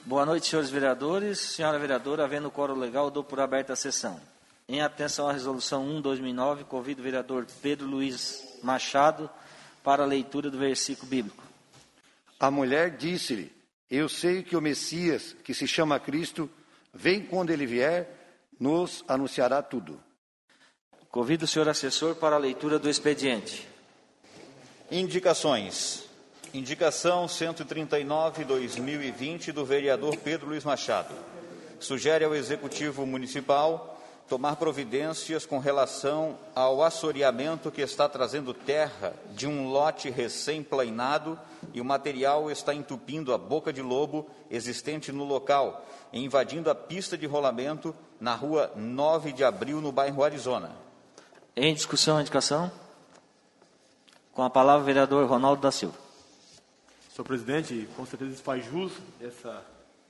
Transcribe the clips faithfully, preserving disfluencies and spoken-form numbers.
Boa noite, senhores vereadores. Senhora vereadora, havendo quórum legal, dou por aberta a sessão. Em atenção à resolução um, dois mil e nove, convido o vereador Pedro Luiz Machado para a leitura do versículo bíblico. A mulher disse-lhe: eu sei que o Messias, que se chama Cristo, vem quando ele vier, nos anunciará tudo. Convido o senhor assessor para a leitura do expediente. Indicações. Indicação cento e trinta e nove, dois mil e vinte, do vereador Pedro Luiz Machado. Sugere ao Executivo Municipal tomar providências com relação ao assoreamento que está trazendo terra de um lote recém-plainado e o material está entupindo a boca de lobo existente no local, e invadindo a pista de rolamento na rua nove de abril, no bairro Arizona. Em discussão, a indicação. Com a palavra, o vereador Ronaldo da Silva. Senhor presidente, com certeza isso faz jus essa,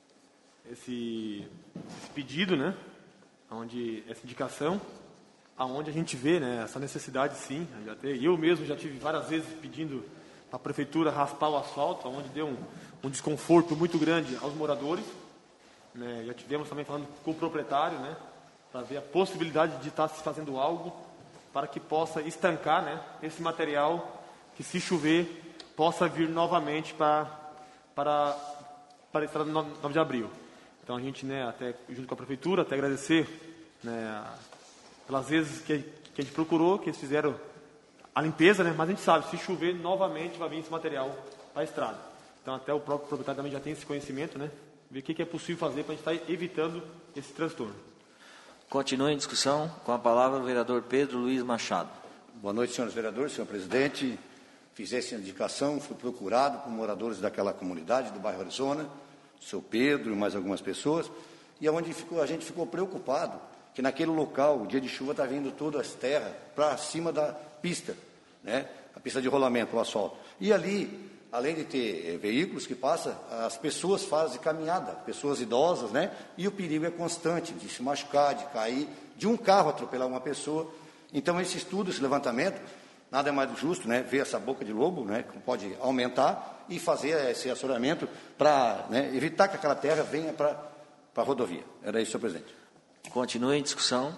esse, esse pedido, né? Onde essa indicação, aonde a gente vê, né, essa necessidade, sim. Já ter, eu mesmo já tive várias vezes pedindo para a prefeitura raspar o asfalto, onde deu um, um desconforto muito grande aos moradores. Né? Já tivemos também falando com o proprietário, né, para ver a possibilidade de estar se fazendo algo para que possa estancar, né, esse material que, se chover, possa vir novamente para, para, para a estrada nove de abril. Então a gente, né, até junto com a prefeitura, até agradecer, né, pelas vezes que, que a gente procurou, que eles fizeram a limpeza, né, mas a gente sabe, se chover novamente vai vir esse material para a estrada. Então até o próprio proprietário também já tem esse conhecimento, né, ver o que é possível fazer para a gente estar evitando esse transtorno. Continua em discussão. Com a palavra, o vereador Pedro Luiz Machado. Boa noite, senhores vereadores, senhor presidente. Fiz essa indicação, fui procurado por moradores daquela comunidade do bairro Arizona, o seu Pedro e mais algumas pessoas, e onde ficou, a gente ficou preocupado que naquele local, o dia de chuva está vindo todas as terras para cima da pista, né? A pista de rolamento, o asfalto. E ali, além de ter eh, veículos que passam, as pessoas fazem caminhada, pessoas idosas, né? E o perigo é constante de se machucar, de cair, de um carro atropelar uma pessoa. Então, esse estudo, esse levantamento, nada é mais justo, né, ver essa boca de lobo, né, que pode aumentar e fazer esse assoreamento para, né, evitar que aquela terra venha para a rodovia. Era isso, senhor presidente. Continua em discussão.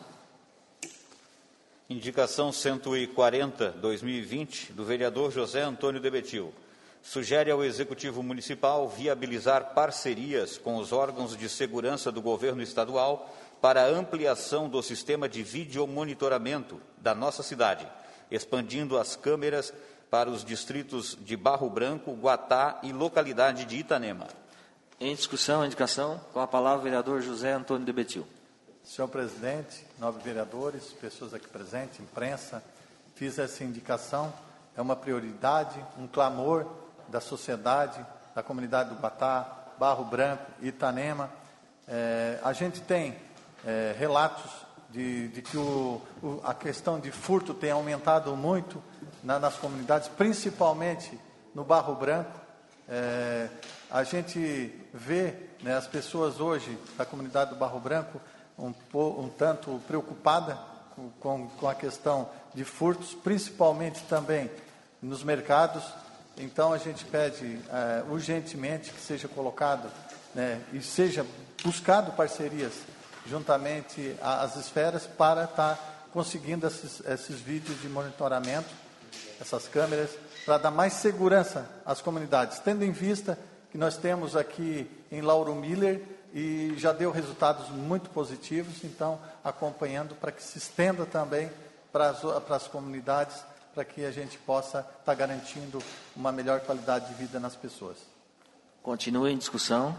Indicação cento e quarenta, dois mil e vinte, do vereador José Antônio de Betil. Sugere ao Executivo Municipal viabilizar parcerias com os órgãos de segurança do governo estadual para a ampliação do sistema de videomonitoramento da nossa cidade, expandindo as câmeras para os distritos de Barro Branco, Guatá e localidade de Itanema. Em discussão, a indicação. Com a palavra, o vereador José Antônio de Betil. Senhor presidente, nobres vereadores, pessoas aqui presentes, imprensa, fiz essa indicação. É uma prioridade, um clamor da sociedade, da comunidade do Guatá, Barro Branco e Itanema. É, a gente tem é, relatos De, de que o, o, a questão de furto tem aumentado muito na, nas comunidades, principalmente no Barro Branco. É, a gente vê, né, as pessoas hoje da comunidade do Barro Branco um, um tanto preocupada com, com, com a questão de furtos, principalmente também nos mercados. Então a gente pede é, urgentemente que seja colocado, né, e seja buscado parcerias juntamente às esferas para estar conseguindo esses, esses vídeos de monitoramento, essas câmeras, para dar mais segurança às comunidades, tendo em vista que nós temos aqui em Lauro Miller e já deu resultados muito positivos, então acompanhando para que se estenda também para as, para as comunidades, para que a gente possa estar garantindo uma melhor qualidade de vida nas pessoas. Continua em discussão.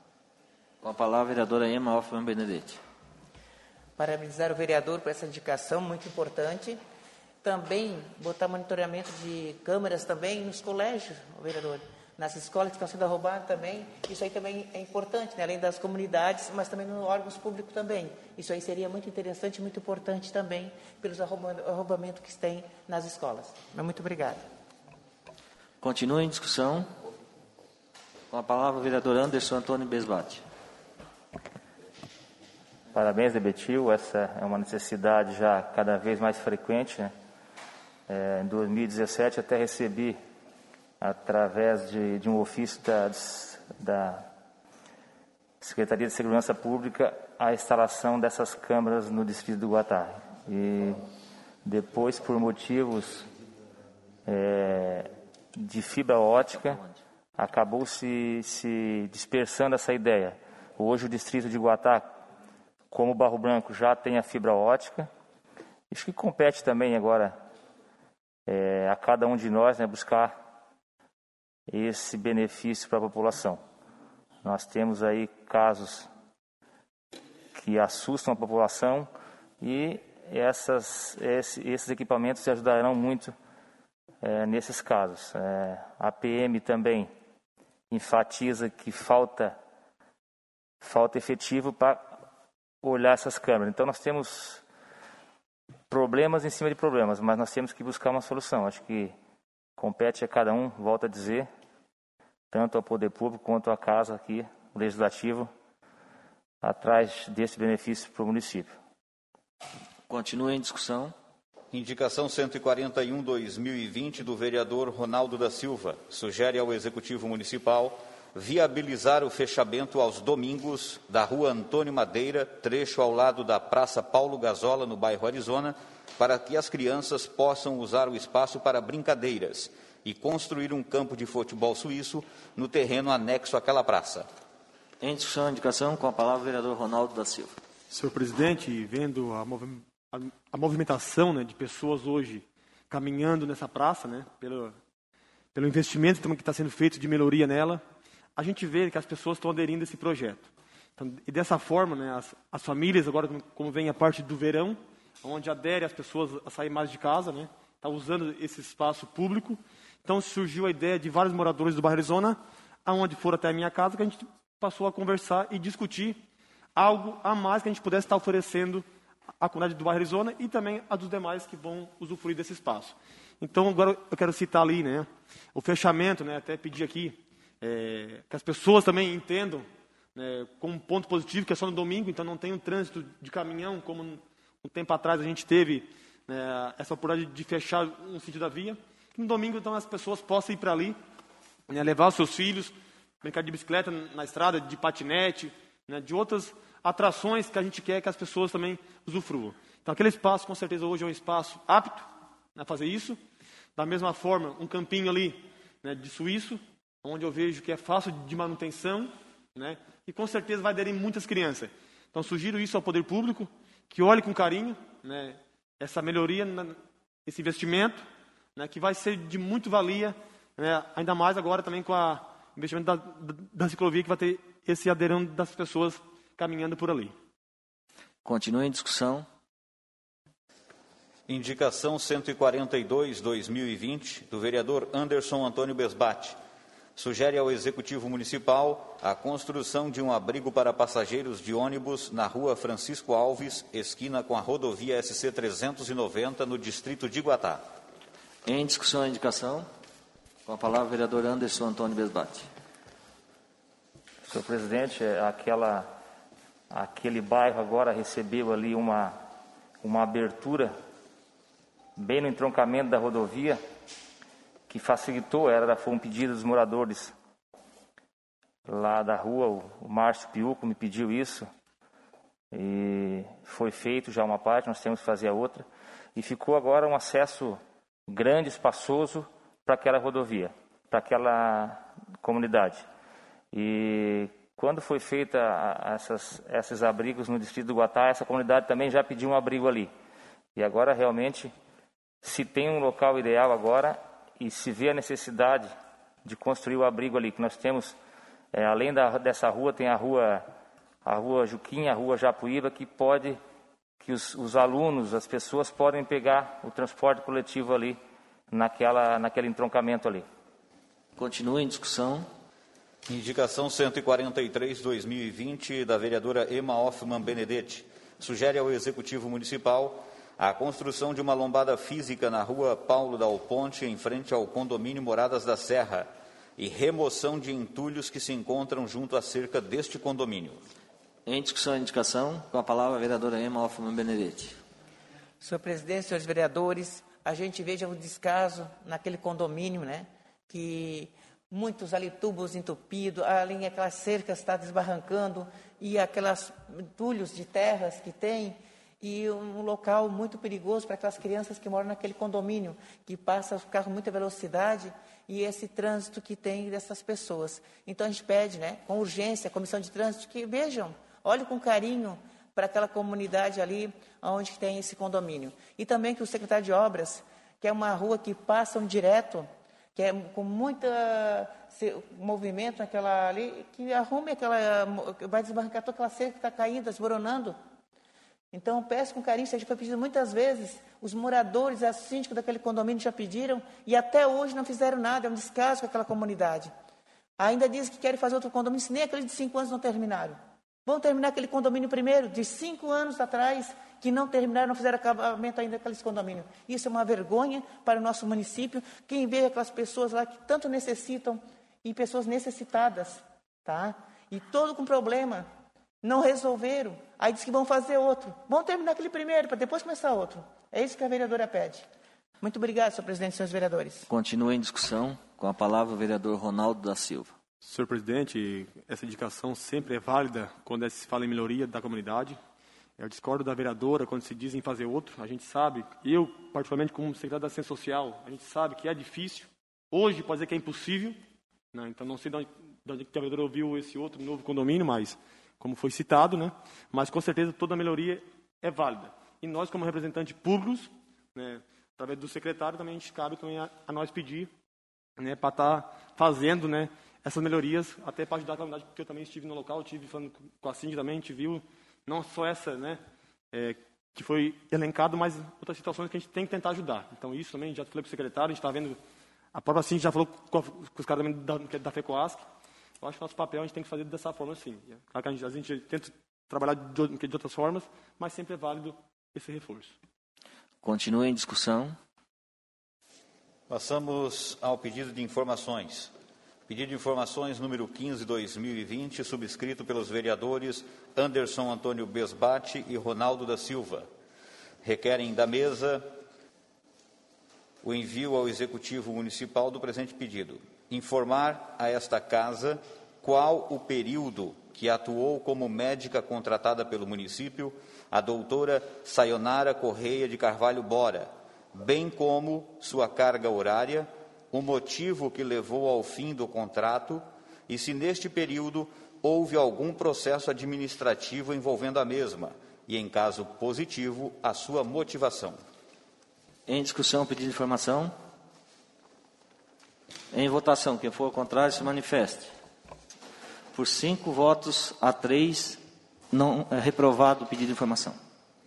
Com a palavra, a vereadora Emma Hoffmann Benedetti. Parabenizar o vereador por essa indicação muito importante. Também botar monitoramento de câmeras também nos colégios, vereador, nas escolas que estão sendo roubadas também. Isso aí também é importante, né? Além das comunidades, mas também nos órgãos públicos também. Isso aí seria muito interessante e muito importante também pelos arrombamentos que tem nas escolas. Muito obrigado. Continua em discussão. Com a palavra, o vereador Anderson Antônio Besbate. Parabéns, de Betil. Essa é uma necessidade já cada vez mais frequente, né? É, em dois mil e dezessete, até recebi, através de, de um ofício da, da, Secretaria de Segurança Pública a instalação dessas câmeras no distrito do Guatá. E depois, por motivos é, de fibra ótica, acabou se, se dispersando essa ideia. Hoje o distrito de Guatá, como Barro Branco, já tem a fibra ótica. Isso que compete também agora é, a cada um de nós, né, buscar esse benefício para a população. Nós temos aí casos que assustam a população e essas, esse, esses equipamentos ajudarão muito é, nesses casos. É, a P M também enfatiza que falta, falta efetivo para olhar essas câmeras. Então nós temos problemas em cima de problemas, mas nós temos que buscar uma solução. Acho que compete a cada um, volto a dizer, tanto ao poder público quanto à casa aqui, o legislativo, atrás desse benefício para o município. Continua em discussão. Indicação cento e quarenta e um barra dois mil e vinte do vereador Ronaldo da Silva sugere ao Executivo Municipal viabilizar o fechamento aos domingos da Rua Antônio Madeira, trecho ao lado da Praça Paulo Gazola, no bairro Arizona, para que as crianças possam usar o espaço para brincadeiras e construir um campo de futebol suíço no terreno anexo àquela praça. Em discussão, indicação, com a palavra o vereador Ronaldo da Silva. Senhor presidente, vendo a, movi a, a movimentação, né, de pessoas hoje caminhando nessa praça, né, pelo, pelo investimento que está sendo feito de melhoria nela, a gente vê que as pessoas estão aderindo a esse projeto. Então, e dessa forma, né, as, as famílias, agora como vem a parte do verão, onde adere as pessoas a sair mais de casa, né, está usando esse espaço público. Então surgiu a ideia de vários moradores do bairro Arizona, aonde foram até a minha casa, que a gente passou a conversar e discutir algo a mais que a gente pudesse estar oferecendo à comunidade do bairro Arizona e também a dos demais que vão usufruir desse espaço. Então agora eu quero citar ali, né, o fechamento, né, até pedir aqui é, que as pessoas também entendam, né, como um ponto positivo, que é só no domingo, então não tem um trânsito de caminhão, como um tempo atrás a gente teve, né, essa oportunidade de fechar um sentido da via. No domingo, então, as pessoas possam ir para ali, né, levar os seus filhos, brincar de bicicleta na estrada, de patinete, né, de outras atrações que a gente quer que as pessoas também usufruam. Então, aquele espaço, com certeza, hoje é um espaço apto a fazer isso. Da mesma forma, um campinho ali, né, de suíço, onde eu vejo que é fácil de manutenção, né, e com certeza vai aderir muitas crianças. Então, sugiro isso ao poder público, que olhe com carinho, né, essa melhoria, esse investimento, né, que vai ser de muito valia, né, ainda mais agora também com o investimento da, da, da ciclovia, que vai ter esse aderão das pessoas caminhando por ali. Continua em discussão. Indicação cento e quarenta e dois barra dois mil e vinte do vereador Anderson Antônio Besbate sugere ao Executivo Municipal a construção de um abrigo para passageiros de ônibus na Rua Francisco Alves, esquina com a rodovia S C trezentos e noventa, no distrito de Guatá. Em discussão a indicação, com a palavra o vereador Anderson Antônio Besbate. Senhor presidente, aquela, aquele bairro agora recebeu ali uma, uma abertura bem no entroncamento da rodovia, que facilitou, era, foi um pedido dos moradores lá da rua, o, o Márcio Piuco me pediu isso, e foi feito já uma parte, nós temos que fazer a outra, e ficou agora um acesso grande, espaçoso, para aquela rodovia, para aquela comunidade. E quando foi feita a, a essas, esses abrigos no distrito do Guatá, essa comunidade também já pediu um abrigo ali. E agora realmente se tem um local ideal agora e se vê a necessidade de construir o abrigo ali, que nós temos, é, além da, dessa rua, tem a rua, a rua Juquinha, a rua Japuíba, que pode, que os, os alunos, as pessoas podem pegar o transporte coletivo ali, naquela, naquele entroncamento ali. Continua em discussão. Indicação cento e quarenta e três barra dois mil e vinte da vereadora Emma Hoffmann Benedetti sugere ao Executivo Municipal a construção de uma lombada física na Rua Paulo Dal Ponte, em frente ao condomínio Moradas da Serra, e remoção de entulhos que se encontram junto à cerca deste condomínio. Em discussão e indicação, com a palavra a vereadora Emma Hoffmann Benedetti. Senhor presidente, senhores vereadores, a gente veja o descaso naquele condomínio, né, que muitos ali tubos entupidos, ali aquelas cercas está desbarrancando, e aquelas entulhos de terras que tem, e um local muito perigoso para aquelas crianças que moram naquele condomínio, que passa o carro muita velocidade, e esse trânsito que tem dessas pessoas. Então a gente pede, né, com urgência, a comissão de trânsito, que vejam, olhem com carinho para aquela comunidade ali onde tem esse condomínio. E também que o secretário de obras, que é uma rua que passam direto, que é com muito movimento naquela ali, que arrume aquela, vai desbarrancar toda aquela cerca que está caindo, desmoronando. Então, eu peço com carinho, isso já foi pedido muitas vezes, os moradores, a síndico daquele condomínio já pediram, e até hoje não fizeram nada, é um descaso com aquela comunidade. Ainda dizem que querem fazer outro condomínio, se nem aqueles de cinco anos não terminaram. Vão terminar aquele condomínio primeiro, de cinco anos atrás, que não terminaram, não fizeram acabamento ainda daqueles condomínios. Isso é uma vergonha para o nosso município, quem vê aquelas pessoas lá que tanto necessitam, e pessoas necessitadas, tá? E todo com problema, não resolveram, aí diz que vão fazer outro. Vão terminar aquele primeiro, para depois começar outro. É isso que a vereadora pede. Muito obrigado, senhor presidente e senhores vereadores. Continua em discussão, com a palavra o vereador Ronaldo da Silva. Senhor presidente, essa indicação sempre é válida quando se fala em melhoria da comunidade. Eu discordo da vereadora quando se diz em fazer outro. A gente sabe, eu particularmente como secretário da Assistência Social, a gente sabe que é difícil. Hoje pode dizer que é impossível, né? Então não sei de onde, de onde a vereadora ouviu esse outro novo condomínio, mas como foi citado, né? Mas com certeza toda melhoria é válida. E nós como representantes públicos, né, através do secretário, também a gente cabe também a, a nós pedir, né, para estar tá fazendo, né, essas melhorias, até para ajudar a comunidade, porque eu também estive no local, estive falando com a síndica também, a gente viu não só essa, né, é, que foi elencado, mas outras situações que a gente tem que tentar ajudar. Então isso também, já falei com o secretário, a gente está vendo, a própria síndica já falou com, a, com os caras da, da FECOASC. Eu acho que nosso papel a gente tem que fazer dessa forma, sim. Claro que a gente, a gente tenta trabalhar de, de outras formas, mas sempre é válido esse reforço. Continua em discussão. Passamos ao pedido de informações. Pedido de informações número quinze de dois mil e vinte, subscrito pelos vereadores Anderson Antônio Besbate e Ronaldo da Silva. Requerem da mesa o envio ao Executivo Municipal do presente pedido. Informar a esta casa qual o período que atuou como médica contratada pelo município a doutora Sayonara Correia de Carvalho Bora, bem como sua carga horária, o motivo que levou ao fim do contrato e se neste período houve algum processo administrativo envolvendo a mesma e, em caso positivo, a sua motivação. Em discussão, pedido de informação. Em votação, quem for ao contrário se manifeste. Por cinco votos a três, não é reprovado o pedido de informação.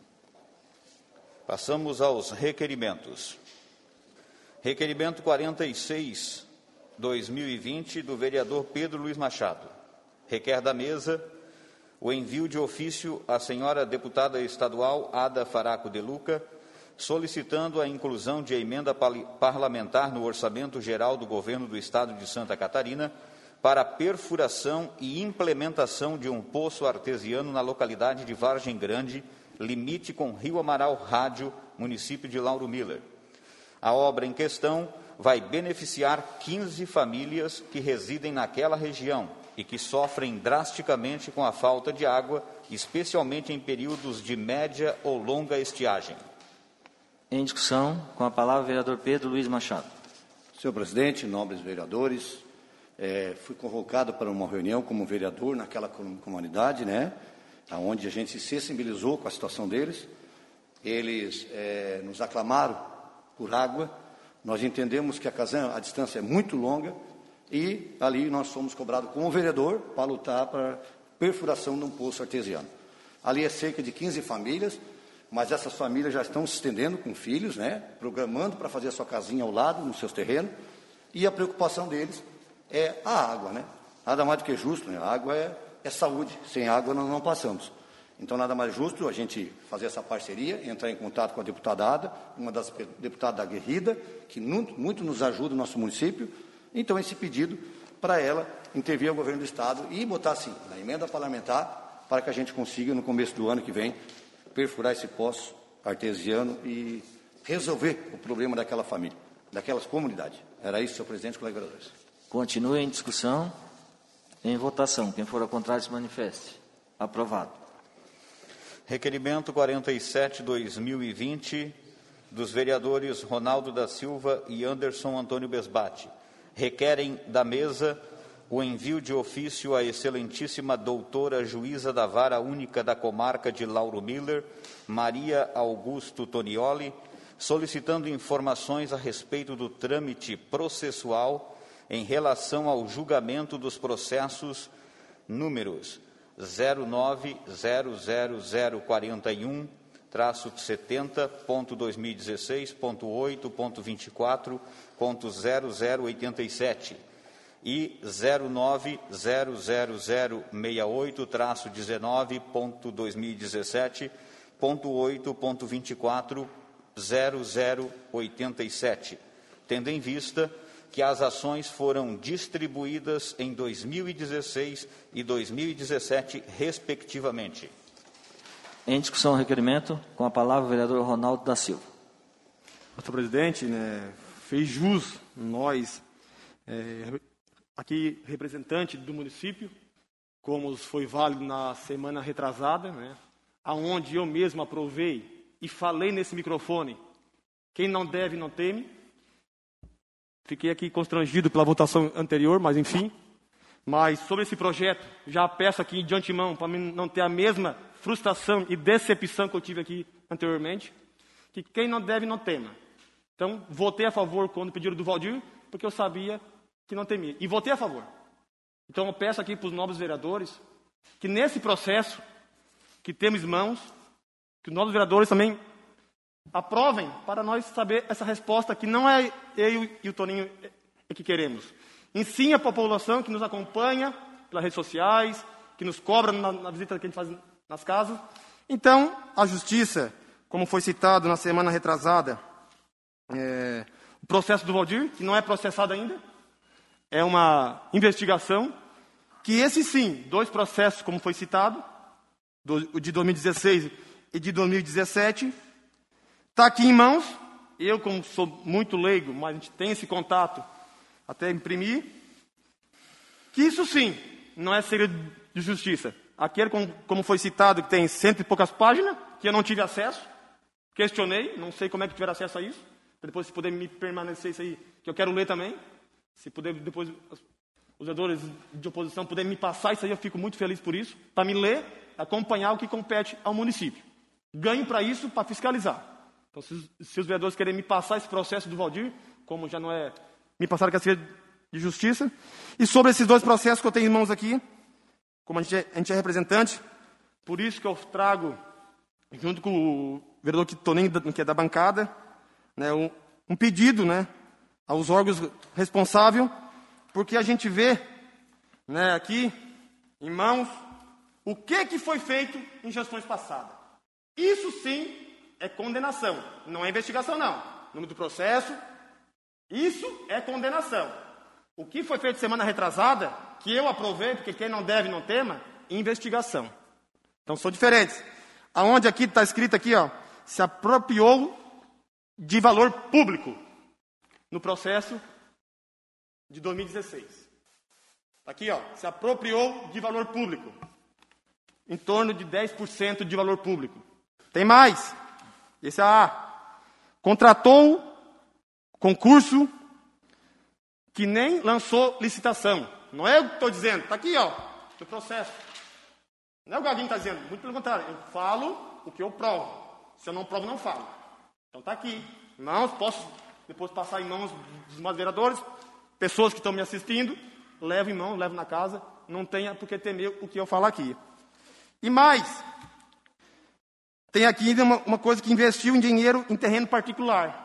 Passamos aos requerimentos. Requerimento quarenta e seis, dois mil e vinte, do vereador Pedro Luiz Machado. Requer da mesa o envio de ofício à senhora deputada estadual Ada Faraco de Luca, solicitando a inclusão de emenda parlamentar no Orçamento Geral do Governo do Estado de Santa Catarina para perfuração e implementação de um poço artesiano na localidade de Vargem Grande, limite com Rio Amaral Rádio, município de Lauro Miller. A obra em questão vai beneficiar quinze famílias que residem naquela região e que sofrem drasticamente com a falta de água, especialmente em períodos de média ou longa estiagem. Em discussão, com a palavra o vereador Pedro Luiz Machado. Senhor presidente, nobres vereadores, é, fui convocado para uma reunião como vereador naquela comunidade, né, onde a gente se sensibilizou com a situação deles. Eles é, nos aclamaram por água. Nós entendemos que a Casan, a distância é muito longa e ali nós fomos cobrados como vereador para lutar para perfuração de um poço artesiano. Ali é cerca de quinze famílias, mas essas famílias já estão se estendendo com filhos, né, programando para fazer a sua casinha ao lado, nos seus terrenos, e a preocupação deles é a água, né? Nada mais do que justo, né? A água é, é saúde, sem água nós não passamos. Então, nada mais justo a gente fazer essa parceria, entrar em contato com a deputada Ada, uma das deputadas aguerrida, que muito nos ajuda no nosso município. Então, esse pedido para ela intervir ao governo do Estado e botar, assim, na emenda parlamentar, para que a gente consiga, no começo do ano que vem, perfurar esse poço artesiano e resolver o problema daquela família, daquelas comunidades. Era isso, senhor presidente, colegas vereadores. Continue em discussão. Em votação. Quem for ao contrário se manifeste. Aprovado. Requerimento quarenta e sete, dois mil e vinte, dos vereadores Ronaldo da Silva e Anderson Antônio Besbate. Requerem da mesa o envio de ofício à excelentíssima doutora juíza da Vara Única da Comarca de Lauro Miller, Maria Augusto Tonioli, solicitando informações a respeito do trâmite processual em relação ao julgamento dos processos números zero nove zero zero zero quatro um traço setenta ponto dois mil e dezesseis ponto oito ponto vinte e quatro ponto zero zero oito sete e zero nove zero zero zero seis oito traço dezenove ponto dois mil e dezessete ponto oito ponto vinte e quatro zero zero oito sete, tendo em vista que as ações foram distribuídas em dois mil e dezesseis e dois mil e dezessete, respectivamente. Em discussão o requerimento, com a palavra o vereador Ronaldo da Silva. Senhor presidente, né, fez jus nós, é, aqui representante do município, como foi válido na semana retrasada, né, aonde eu mesmo aprovei e falei nesse microfone, quem não deve não teme. Fiquei aqui constrangido pela votação anterior, mas enfim. Mas sobre esse projeto, já peço aqui de antemão, para mim não ter a mesma frustração e decepção que eu tive aqui anteriormente, que quem não deve não tema. Então, votei a favor quando pediram do Valdir, porque eu sabia que não temia. E votei a favor. Então, eu peço aqui para os nobres vereadores, que nesse processo que temos em mãos, que os nobres vereadores também aprovem para nós saber essa resposta, que não é eu e o Toninho que queremos. Ensine a população que nos acompanha pelas redes sociais, que nos cobra na, na visita que a gente faz nas casas. Então, a justiça, como foi citado na semana retrasada, é, o processo do Valdir, que não é processado ainda, é uma investigação, que esse sim, dois processos, como foi citado, do, de dois mil e dezesseis e de dois mil e dezessete, está aqui em mãos. Eu, como sou muito leigo, mas a gente tem esse contato, até imprimir, que isso sim, não é segredo de justiça. Aquele, como, como foi citado, que tem cento e poucas páginas, que eu não tive acesso, questionei, não sei como é que tiver acesso a isso, para depois se puder me permanecer isso aí, que eu quero ler também, se puder depois os vereadores de oposição puderem me passar isso aí, eu fico muito feliz por isso, para me ler, acompanhar o que compete ao município. Ganho para isso, para fiscalizar. Então, se, se os vereadores querem me passar esse processo do Valdir, como já não é, me passaram que é de justiça, e sobre esses dois processos que eu tenho em mãos aqui, como a gente é, a gente é representante, por isso que eu trago, junto com o vereador Toninho, que é da bancada, né, um, um pedido, né, aos órgãos responsáveis, porque a gente vê, né, aqui, em mãos, o que, que foi feito em gestões passadas. Isso sim é condenação, não é investigação não. No nome do processo, isso é condenação. O que foi feito semana retrasada, que eu aprovei, porque quem não deve não tema, investigação. Então são diferentes. Aonde aqui está escrito aqui, ó, se apropriou de valor público no processo de dois mil e dezesseis. Aqui, ó, se apropriou de valor público, em torno de dez por cento de valor público. Tem mais. Esse é A. Contratou concurso que nem lançou licitação. Não é eu que estou dizendo, está aqui, ó, no processo. Não é o Gaguinho que está dizendo, muito pelo contrário. Eu falo o que eu provo. Se eu não provo, não falo. Então está aqui. Não posso depois passar em mãos dos meus vereadores, pessoas que estão me assistindo, levo em mão, levo na casa, não tenha por que temer o que eu falo aqui. E mais, tem aqui ainda uma, uma coisa que investiu em dinheiro em terreno particular.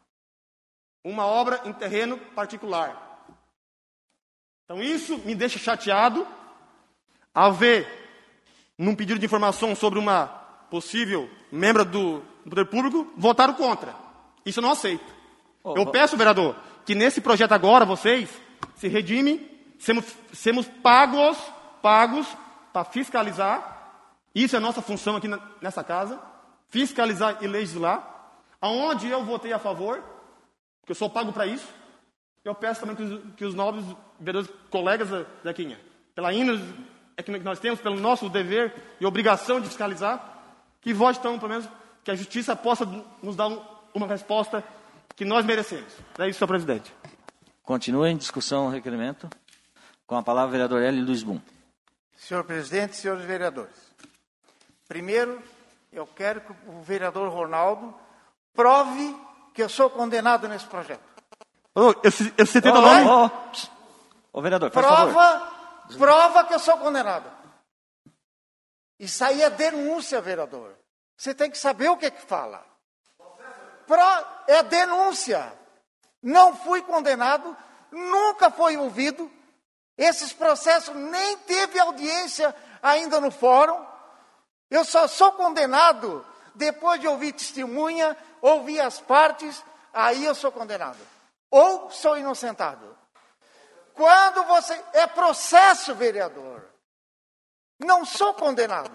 Uma obra em terreno particular. Então isso me deixa chateado ao ver, num pedido de informação sobre uma possível membro do, do Poder Público, votaram contra. Isso eu não aceito. Oh, eu peço, vereador, que nesse projeto agora vocês se redimem, sermos, sermos pagos, pagos para fiscalizar. Isso é a nossa função aqui na, nessa casa, fiscalizar e legislar. Aonde eu votei a favor, porque eu sou pago para isso, eu peço também que os, que os novos vereadores colegas, Zequinha, pela índole é que nós temos, pelo nosso dever e obrigação de fiscalizar, que vote então, pelo menos, que a justiça possa nos dar um, uma resposta que nós merecemos. É isso, senhor presidente. Continua em discussão o requerimento. Com a palavra, o vereador Hélio Luiz Bum. Senhor presidente, senhores vereadores. Primeiro, eu quero que o vereador Ronaldo prove que eu sou condenado nesse projeto. Oh, esse, esse setenta Ô, nome... ô, ô, ô, vereador, faz favor. Prova, prova que eu sou condenado. Isso aí é denúncia, vereador. Você tem que saber o que é que fala. Pro, é denúncia. Não fui condenado, nunca foi ouvido. Esses processos nem teve audiência ainda no fórum. Eu só sou condenado depois de ouvir testemunha, ouvir as partes, aí eu sou condenado. Ou sou inocentado. Quando você... É processo, vereador. Não sou condenado.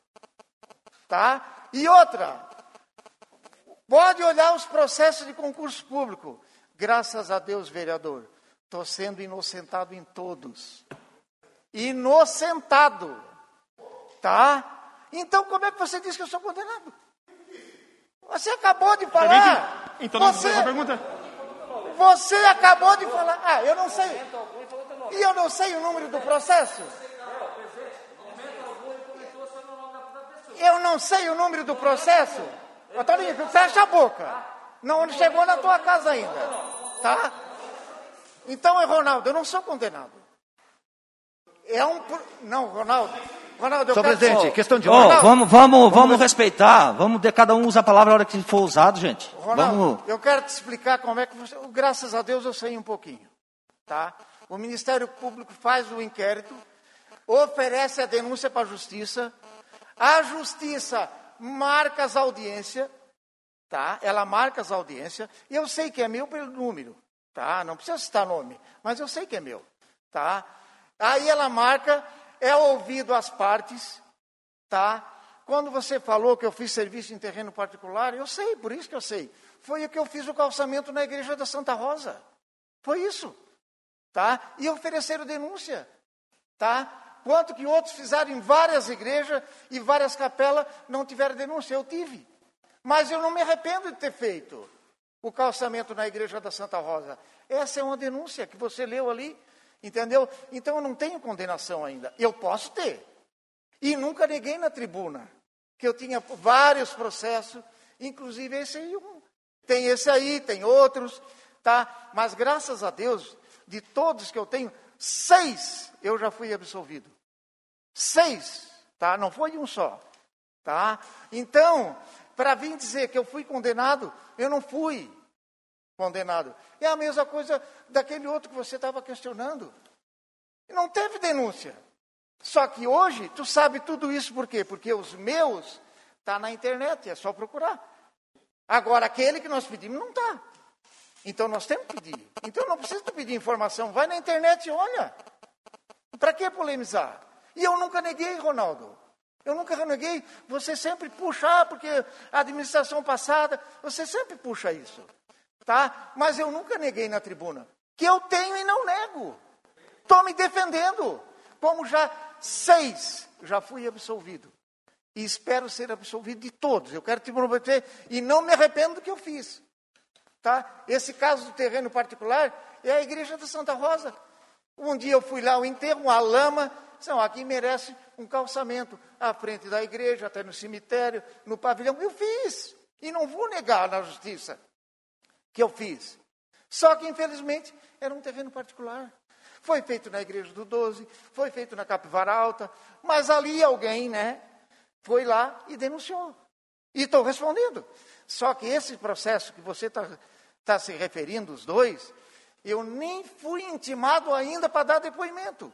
Tá? E outra, pode olhar os processos de concurso público. Graças a Deus, vereador, estou sendo inocentado em todos. Inocentado. Tá? Então, como é que você diz que eu sou condenado? Você acabou de falar. Então, você, essa pergunta... você acabou de falar. Ah, eu não sei. E eu não sei o número do processo. Eu não sei o número do processo. Antônio, fecha a boca. Não chegou na tua casa ainda. Tá? Então, é Ronaldo, eu não sou condenado. É um... Não, Ronaldo. Ronaldo, eu Senhor quero... presidente, Oh, questão de Oh, ordem. vamos, vamos, vamos respeitar. Vamos de cada um usar a palavra na hora que for usado, gente. Ronaldo, Vamos. eu quero te explicar como é que você... Graças a Deus eu sei um pouquinho. Tá? O Ministério Público faz o inquérito, oferece a denúncia para a Justiça, a Justiça marca as audiências, tá? Ela marca as audiências, e eu sei que é meu pelo número, tá? Não precisa citar nome, mas eu sei que é meu, tá? Aí ela marca, é ouvido as partes, tá? Quando você falou que eu fiz serviço em terreno particular, eu sei, por isso que eu sei. Foi o que eu fiz o calçamento na igreja da Santa Rosa. Foi isso. Tá? E ofereceram denúncia. Tá? Quanto que outros fizeram em várias igrejas e várias capelas, não tiveram denúncia. Eu tive. Mas eu não me arrependo de ter feito o calçamento na igreja da Santa Rosa. Essa é uma denúncia que você leu ali. Entendeu? Então eu não tenho condenação ainda. Eu posso ter. E nunca neguei na tribuna que eu tinha vários processos, inclusive esse aí. Tem esse aí, tem outros. Tá? Mas graças a Deus... De todos que eu tenho, seis eu já fui absolvido. Seis, tá? Não foi um só, tá? Então, para vir dizer que eu fui condenado, eu não fui condenado. É a mesma coisa daquele outro que você estava questionando. Não teve denúncia. Só que hoje, tu sabe tudo isso por quê? Porque os meus tá na internet, é só procurar. Agora, aquele que nós pedimos não está. Então, nós temos que pedir. Então, não precisa pedir informação. Vai na internet e olha. Para que polemizar? E eu nunca neguei, Ronaldo. Eu nunca neguei. Você sempre puxa, ah, porque a administração passada, você sempre puxa isso. Tá? Mas eu nunca neguei na tribuna. Que eu tenho e não nego. Estou me defendendo. Como já seis, já fui absolvido. E espero ser absolvido de todos. Eu quero te prometer e não me arrependo do que eu fiz. Tá? Esse caso do terreno particular é a igreja da Santa Rosa. Um dia eu fui lá ao enterro, a lama, não, aqui merece um calçamento à frente da igreja, até no cemitério, no pavilhão. Eu fiz e não vou negar na justiça que eu fiz. Só que infelizmente era um terreno particular. Foi feito na igreja do doze, foi feito na Capivara Alta, mas ali alguém, né, foi lá e denunciou. E estou respondendo. Só que esse processo que você está tá se referindo, os dois, eu nem fui intimado ainda para dar depoimento.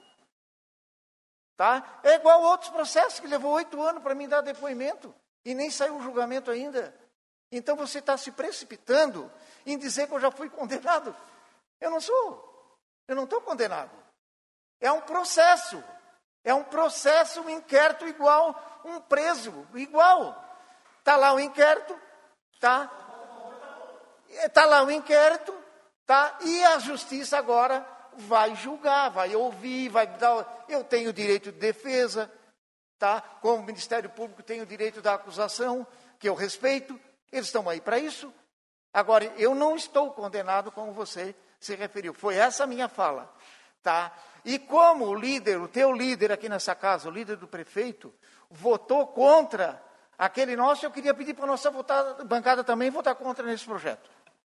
Tá? É igual outros processos que levou oito anos para mim dar depoimento e nem saiu o julgamento ainda. Então você está se precipitando em dizer que eu já fui condenado. Eu não sou. Eu não estou condenado. É um processo. É um processo, um inquérito igual, um preso igual. Está lá o inquérito. Tá? Está lá o inquérito, tá? E a justiça agora vai julgar, vai ouvir, vai dar... Eu tenho direito de defesa, tá? Como o Ministério Público tem o direito da acusação, que eu respeito, eles estão aí para isso. Agora, eu não estou condenado como você se referiu. Foi essa a minha fala, tá? E como o líder, o teu líder aqui nessa casa, o líder do prefeito, votou contra aquele nosso, eu queria pedir para a nossa votada, bancada também votar contra nesse projeto.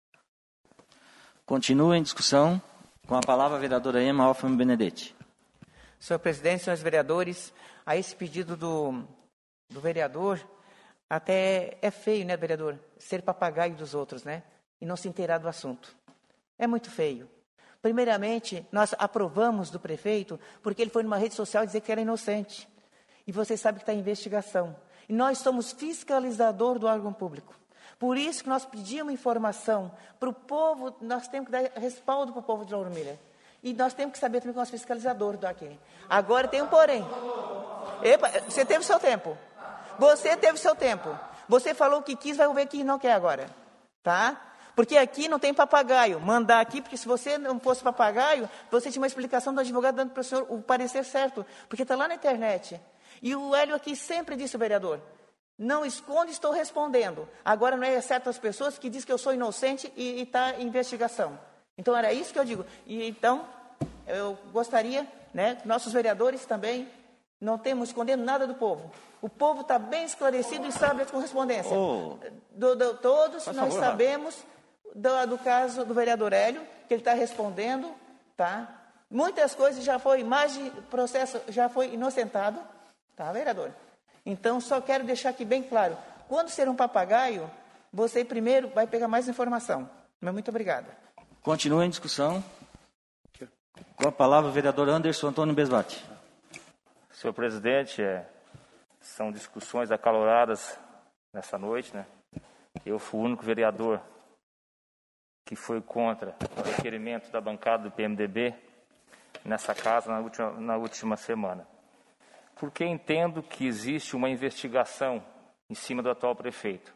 Continua em discussão. Com a palavra a vereadora Ema Hoffmann Benedetti. Senhor presidente, senhores vereadores, a esse pedido do, do vereador, até é feio, né, vereador, ser papagaio dos outros, né, e não se inteirar do assunto. É muito feio. Primeiramente, nós aprovamos do prefeito porque ele foi numa rede social dizer que era inocente. E você sabe que está em investigação. E nós somos fiscalizador do órgão público. Por isso que nós pedimos informação para o povo, nós temos que dar respaldo para o povo de Lauro Miller. E nós temos que saber também que nós somos fiscalizador do aqui. Agora tem um porém. Epa, você teve seu tempo. Você teve seu tempo. Você falou o que quis, vai ver o que não quer agora. Tá? Porque aqui não tem papagaio. Mandar aqui, porque se você não fosse papagaio, você tinha uma explicação do advogado dando para o senhor o parecer certo. Porque está lá na internet. E o Hélio aqui sempre disse, o vereador, não esconde, estou respondendo. Agora não é certas pessoas que dizem que eu sou inocente e está em investigação. Então era isso que eu digo. E então, eu gostaria, né, nossos vereadores também, não temos escondendo nada do povo. O povo está bem esclarecido e sabe a correspondência. Oh. Do, do, todos Por nós favor, sabemos do, do caso do vereador Hélio, que ele está respondendo, tá? Muitas coisas já foi, mais de processo já foi inocentado, tá, vereador? Então, só quero deixar aqui bem claro, quando ser um papagaio, você primeiro vai pegar mais informação. Mas muito obrigada. Continua em discussão. Com a palavra o vereador Anderson Antônio Besbate. Senhor presidente, é, são discussões acaloradas nessa noite, né? Eu fui o único vereador que foi contra o requerimento da bancada do P M D B nessa casa na última, na última semana. Porque entendo que existe uma investigação em cima do atual prefeito.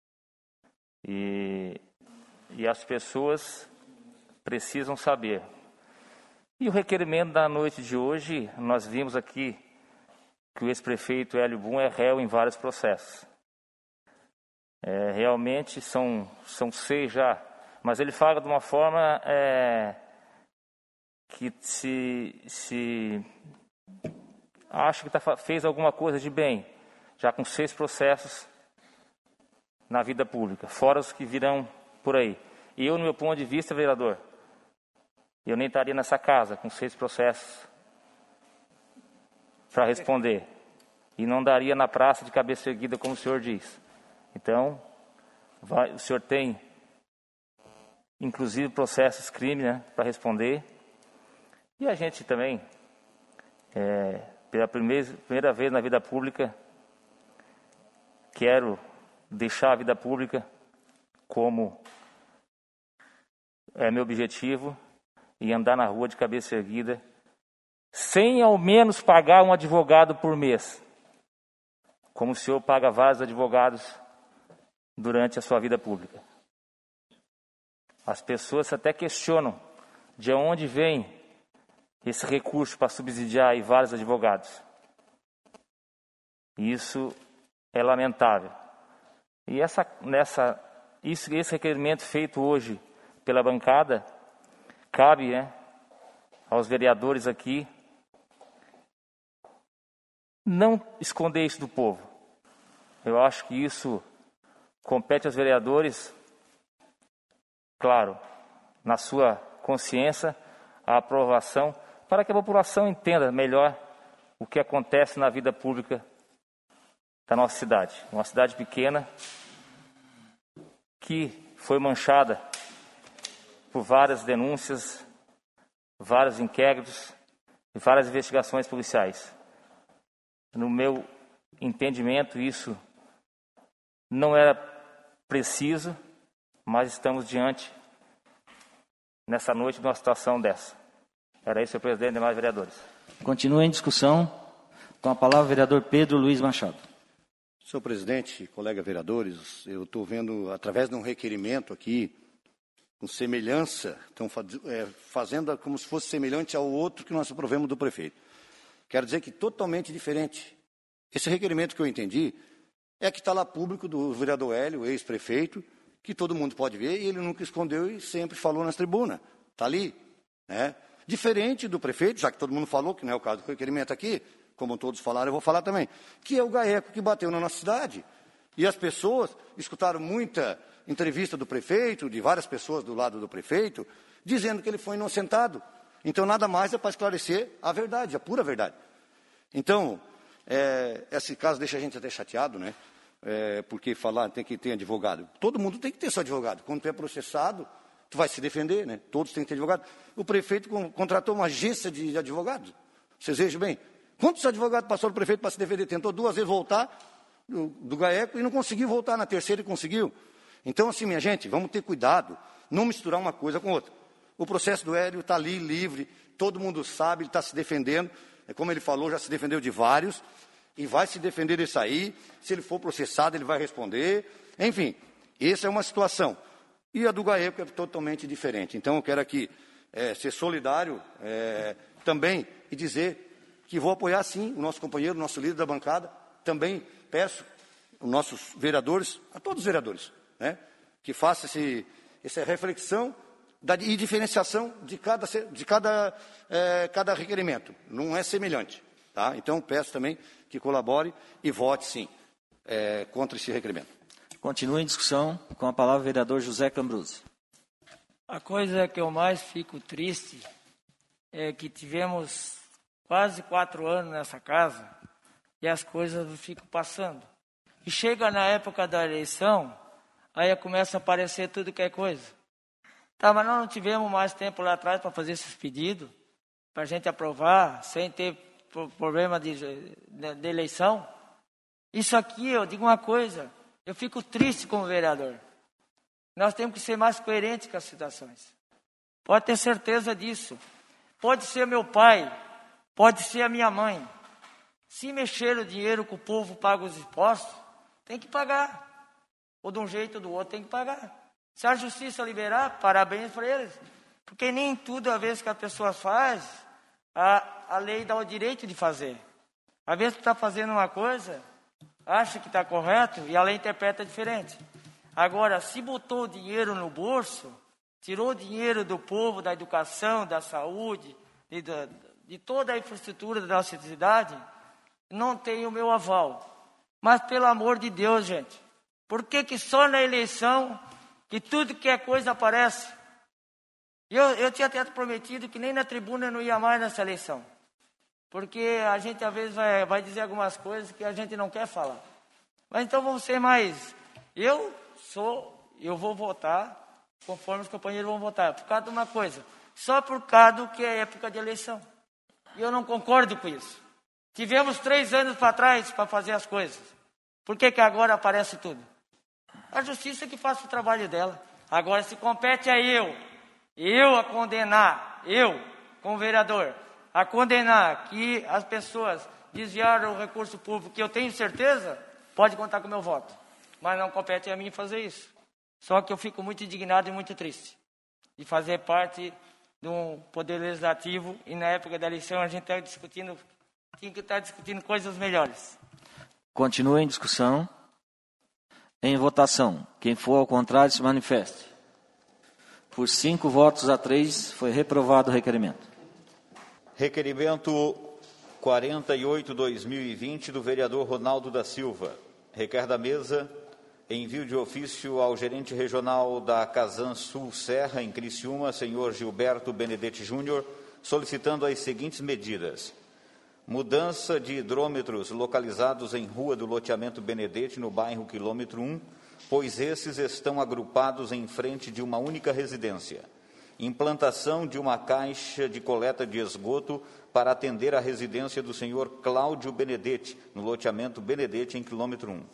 E, e as pessoas precisam saber. E o requerimento da noite de hoje, nós vimos aqui que o ex-prefeito Hélio Boom é réu em vários processos. É, realmente são, são seis já, mas ele fala de uma forma é, que se... se acho que tá, fez alguma coisa de bem, já com seis processos na vida pública, fora os que virão por aí. E eu, no meu ponto de vista, vereador, eu nem estaria nessa casa com seis processos para responder. E não daria na praça de cabeça erguida, como o senhor diz. Então, vai, o senhor tem, inclusive, processos crime, né, para responder. E a gente também... É, pela primeira, primeira vez na vida pública, quero deixar a vida pública como é meu objetivo e andar na rua de cabeça erguida, sem ao menos pagar um advogado por mês, como o senhor paga vários advogados durante a sua vida pública. As pessoas até questionam de onde vem esse recurso para subsidiar aí vários advogados. Isso é lamentável. E essa, nessa, isso, esse requerimento feito hoje pela bancada, cabe, né, aos vereadores aqui não esconder isso do povo. Eu acho que isso compete aos vereadores, claro, na sua consciência, a aprovação, para que a população entenda melhor o que acontece na vida pública da nossa cidade. Uma cidade pequena que foi manchada por várias denúncias, vários inquéritos e várias investigações policiais. No meu entendimento, isso não era preciso, mas estamos diante, nessa noite, de uma situação dessa. Era isso, senhor presidente e demais vereadores. Continua em discussão. Com a palavra o vereador Pedro Luiz Machado. Senhor presidente, colega vereadores, eu estou vendo, através de um requerimento aqui, com semelhança, estão é, fazendo como se fosse semelhante ao outro que nós aprovemos do prefeito. Quero dizer que totalmente diferente. Esse requerimento que eu entendi é que está lá público do vereador Hélio, ex-prefeito, que todo mundo pode ver, e ele nunca escondeu e sempre falou nas tribunas. Está ali. Né? Diferente do prefeito, já que todo mundo falou, que não é o caso do requerimento aqui, como todos falaram, eu vou falar também, que é o GAECO que bateu na nossa cidade. E as pessoas escutaram muita entrevista do prefeito, de várias pessoas do lado do prefeito, dizendo que ele foi inocentado. Então, nada mais é para esclarecer a verdade, a pura verdade. Então, é, esse caso deixa a gente até chateado, né? É, porque falar tem que ter advogado. Todo mundo tem que ter seu advogado. Quando tu é processado, tu vai se defender, né? Todos têm que ter advogado. O prefeito con contratou uma agência de advogados. Vocês vejam bem. Quantos advogados passou o prefeito para se defender? Tentou duas vezes voltar do, do GAECO e não conseguiu voltar. Na terceira e conseguiu. Então, assim, minha gente, vamos ter cuidado. Não misturar uma coisa com outra. O processo do Hélio está ali, livre. Todo mundo sabe, ele está se defendendo. É como ele falou, já se defendeu de vários. E vai se defender desse aí. Se ele for processado, ele vai responder. Enfim, essa é uma situação. E a do GAECO é totalmente diferente. Então, eu quero aqui é, ser solidário é, também e dizer que vou apoiar, sim, o nosso companheiro, o nosso líder da bancada. Também peço aos nossos vereadores, a todos os vereadores, né, que façam esse, essa reflexão da, e diferenciação de cada, de cada, é, cada requerimento. Não é semelhante. Tá? Então, peço também que colabore e vote, sim, é, contra esse requerimento. Continua em discussão com a palavra o vereador José Cambruzzi. A coisa que eu mais fico triste é que tivemos quase quatro anos nessa casa e as coisas ficam passando. E chega na época da eleição, aí começa a aparecer tudo que é coisa. Tá, mas nós não tivemos mais tempo lá atrás para fazer esses pedidos, para a gente aprovar, sem ter problema de, de, de eleição. Isso aqui, eu digo uma coisa, eu fico triste como vereador. Nós temos que ser mais coerentes com as situações. Pode ter certeza disso. Pode ser meu pai, pode ser a minha mãe. Se mexer o dinheiro que o povo paga os impostos, tem que pagar. Ou de um jeito ou do outro tem que pagar. Se a justiça liberar, parabéns para eles. Porque nem tudo, às vezes, que a pessoa faz, a, a lei dá o direito de fazer. Às vezes tu está fazendo uma coisa, acha que está correto e a lei interpreta diferente. Agora, se botou o dinheiro no bolso, tirou o dinheiro do povo, da educação, da saúde, de, de, de toda a infraestrutura da nossa cidade, não tem o meu aval. Mas, pelo amor de Deus, gente, por que que só na eleição que tudo que é coisa aparece? Eu, eu tinha até prometido que nem na tribuna eu não ia mais nessa eleição. Porque a gente, às vezes, vai, vai dizer algumas coisas que a gente não quer falar. Mas então vamos ser mais... Eu sou... Eu vou votar conforme os companheiros vão votar. Por causa de uma coisa. Só por causa do que é época de eleição. E eu não concordo com isso. Tivemos três anos para trás para fazer as coisas. Por que que agora aparece tudo? A justiça que faz o trabalho dela. Agora, se compete a eu, eu a condenar, eu, como vereador, a condenar que as pessoas desviaram o recurso público, que eu tenho certeza, pode contar com o meu voto. Mas não compete a mim fazer isso. Só que eu fico muito indignado e muito triste de fazer parte de um poder legislativo e na época da eleição a gente está discutindo, tinha que estar discutindo coisas melhores. Continua em discussão. Em votação. Quem for ao contrário, se manifeste. Por cinco votos a três, foi reprovado o requerimento. Requerimento quarenta e oito barra dois mil e vinte do vereador Ronaldo da Silva. Requer da mesa envio de ofício ao gerente regional da Casan Sul Serra, em Criciúma, senhor Gilberto Benedetti Júnior, solicitando as seguintes medidas. Mudança de hidrômetros localizados em Rua do Loteamento Benedetti, no bairro Quilômetro um, pois esses estão agrupados em frente de uma única residência. Implantação de uma caixa de coleta de esgoto para atender a residência do senhor Cláudio Benedetti, no loteamento Benedetti, em Quilômetro um.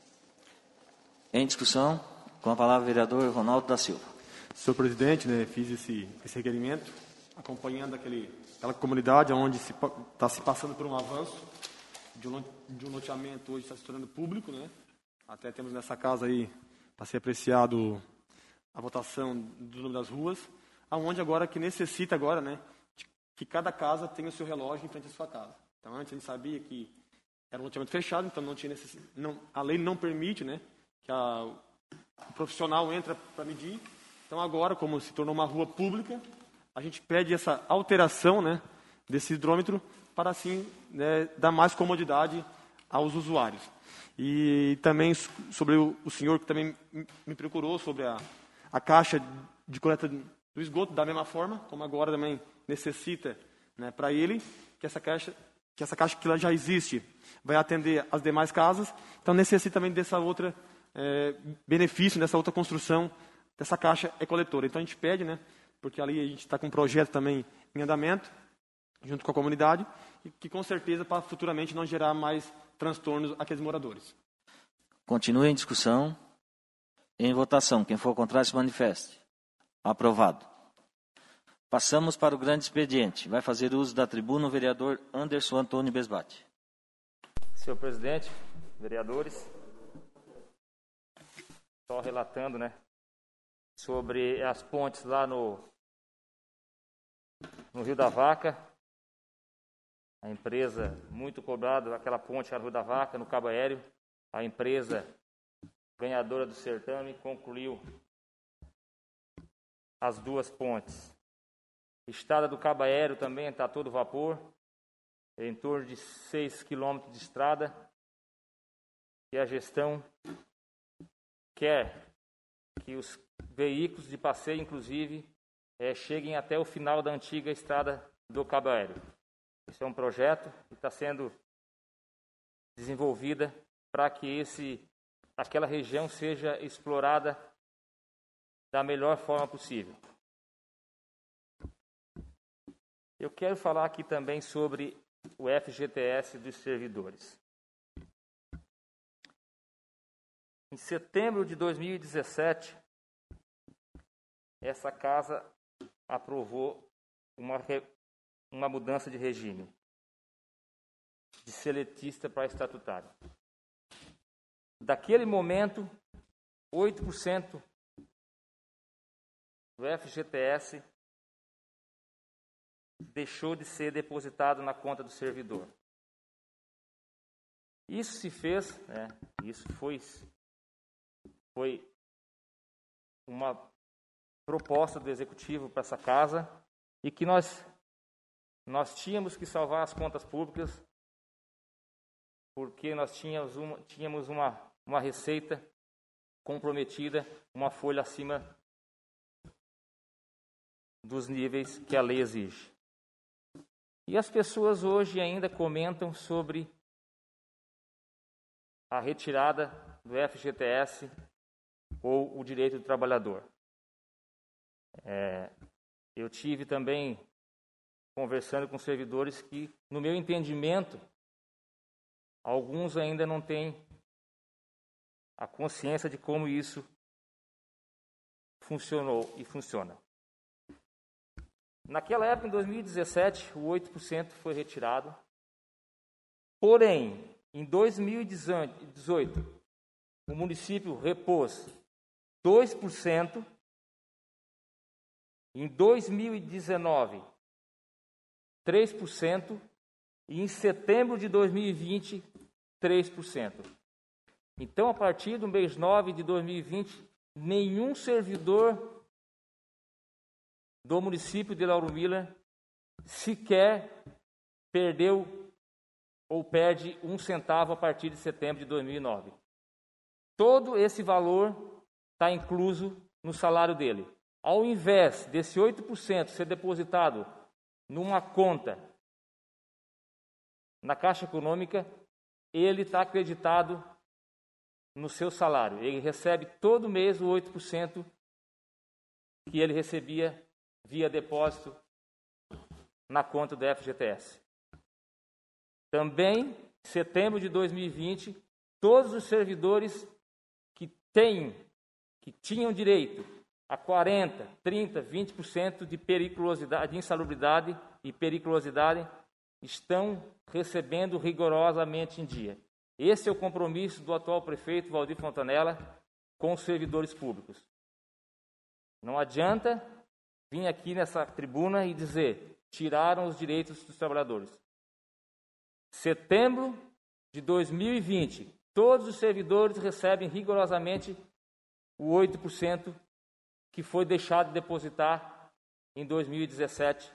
Em discussão, com a palavra o vereador Ronaldo da Silva. Senhor presidente, né, fiz esse, esse requerimento, acompanhando aquele, aquela comunidade onde se, está se passando por um avanço de um, de um loteamento hoje está se tornando público, né? Até temos nessa casa aí, para ser apreciado, a votação do nome das ruas, aonde agora que necessita agora, né, que cada casa tenha o seu relógio em frente à sua casa. Então, antes a gente sabia que era um loteamento fechado, então não tinha necessidade, não, a lei não permite, né, que a, o profissional entra para medir. Então, agora, como se tornou uma rua pública, a gente pede essa alteração, né, desse hidrômetro para, assim, né, dar mais comodidade aos usuários. E também sobre o, o senhor que também me procurou sobre a, a caixa de coleta do esgoto, da mesma forma, como agora também necessita, né, para ele, que essa caixa, que essa caixa que já existe vai atender as demais casas, então necessita também dessa outra é, benefício, dessa outra construção, dessa caixa e-coletora. Então a gente pede, né, porque ali a gente está com um projeto também em andamento, junto com a comunidade, e que com certeza para futuramente não gerar mais transtornos àqueles moradores. Continue em discussão. Em votação. Quem for contrário se manifeste. Aprovado. Passamos para o grande expediente. Vai fazer uso da tribuna o vereador Anderson Antônio Besbate. Senhor presidente, vereadores, só relatando, né, sobre as pontes lá no, no Rio da Vaca. A empresa muito cobrada, aquela ponte no Rio da Vaca, no Cabo Aéreo. A empresa ganhadora do certame concluiu as duas pontes. Estrada do Cabo Aéreo também está todo vapor, em torno de seis quilômetros de estrada. E a gestão quer que os veículos de passeio, inclusive, é, cheguem até o final da antiga estrada do Cabo Aéreo. Esse é um projeto que está sendo desenvolvida para que esse, aquela região seja explorada da melhor forma possível. Eu quero falar aqui também sobre o F G T S dos servidores. Em setembro de dois mil e dezessete, essa casa aprovou uma, uma mudança de regime, de seletista para estatutário. Daquele momento, oito por cento do F G T S deixou de ser depositado na conta do servidor. Isso se fez, né, isso foi, foi uma proposta do Executivo para essa casa e que nós, nós tínhamos que salvar as contas públicas porque nós tínhamos uma, tínhamos uma, uma receita comprometida, uma folha acima dos níveis que a lei exige. E as pessoas hoje ainda comentam sobre a retirada do F G T S ou o direito do trabalhador. É, eu tive também conversando com servidores que, no meu entendimento, alguns ainda não têm a consciência de como isso funcionou e funciona. Naquela época, em dois mil e dezessete, o oito por cento foi retirado. Porém, em dois mil e dezoito, o município repôs dois por cento. Em dois mil e dezenove, três por cento. E em setembro de dois mil e vinte, três por cento. Então, a partir do mês nove de dois mil e vinte, nenhum servidor do município de Lauro Miller sequer perdeu ou perde um centavo a partir de setembro de dois mil e nove. Todo esse valor está incluso no salário dele. Ao invés desse oito por cento ser depositado numa conta na Caixa Econômica, ele está acreditado no seu salário. Ele recebe todo mês o oito por cento que ele recebia via depósito na conta do F G T S. Também, em setembro de dois mil e vinte, todos os servidores que têm, que tinham direito a quarenta por cento, trinta por cento, vinte por cento de periculosidade, de insalubridade e periculosidade, estão recebendo rigorosamente em dia. Esse é o compromisso do atual prefeito Valdir Fontanella com os servidores públicos. Não adianta vir aqui nessa tribuna e dizer, tiraram os direitos dos trabalhadores. Setembro de dois mil e vinte, todos os servidores recebem rigorosamente o oito por cento que foi deixado de depositar em dois mil e dezessete,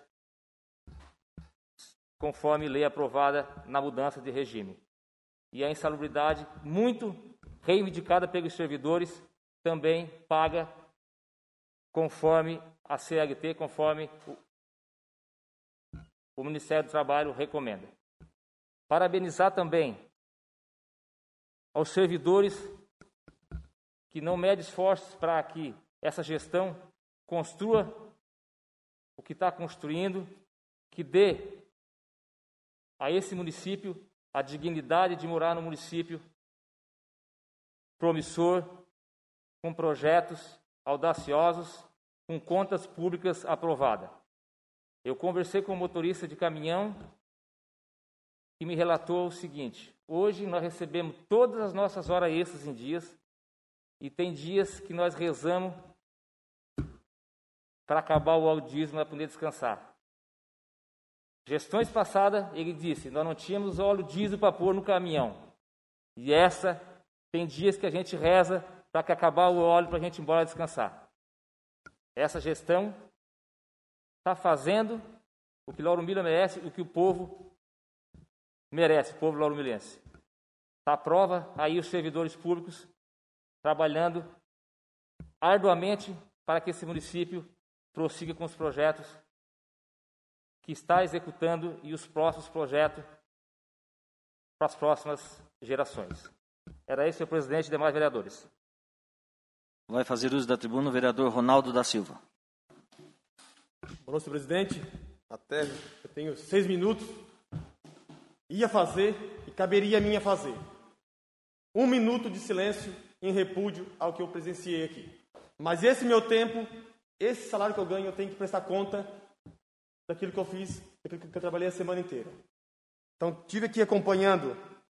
conforme lei aprovada na mudança de regime. E a insalubridade, muito reivindicada pelos servidores, também paga conforme a C L T, conforme o, o Ministério do Trabalho recomenda. Parabenizar também aos servidores que não medem esforços para que essa gestão construa o que está construindo, que dê a esse município a dignidade de morar no município promissor, com projetos audaciosos, com contas públicas aprovadas. Eu conversei com o motorista de caminhão e me relatou o seguinte: hoje nós recebemos todas as nossas horas extras em dias e tem dias que nós rezamos para acabar o óleo diesel para poder descansar. Gestões passadas, ele disse, nós não tínhamos óleo diesel para pôr no caminhão. E essa, tem dias que a gente reza para que acabar o óleo para a gente ir embora descansar. Essa gestão está fazendo o que Lauro Miller merece, o que o povo merece, o povo lauromilense. Está à prova aí os servidores públicos trabalhando arduamente para que esse município prossiga com os projetos que está executando e os próximos projetos para as próximas gerações. Era isso, senhor presidente e demais vereadores. Vai fazer uso da tribuna o vereador Ronaldo da Silva. Boa noite, senhor presidente. Até eu tenho seis minutos. Ia fazer e caberia a mim a fazer. Um minuto de silêncio em repúdio ao que eu presenciei aqui. Mas esse meu tempo, esse salário que eu ganho, eu tenho que prestar conta daquilo que eu fiz, daquilo que eu trabalhei a semana inteira. Então, tive aqui acompanhando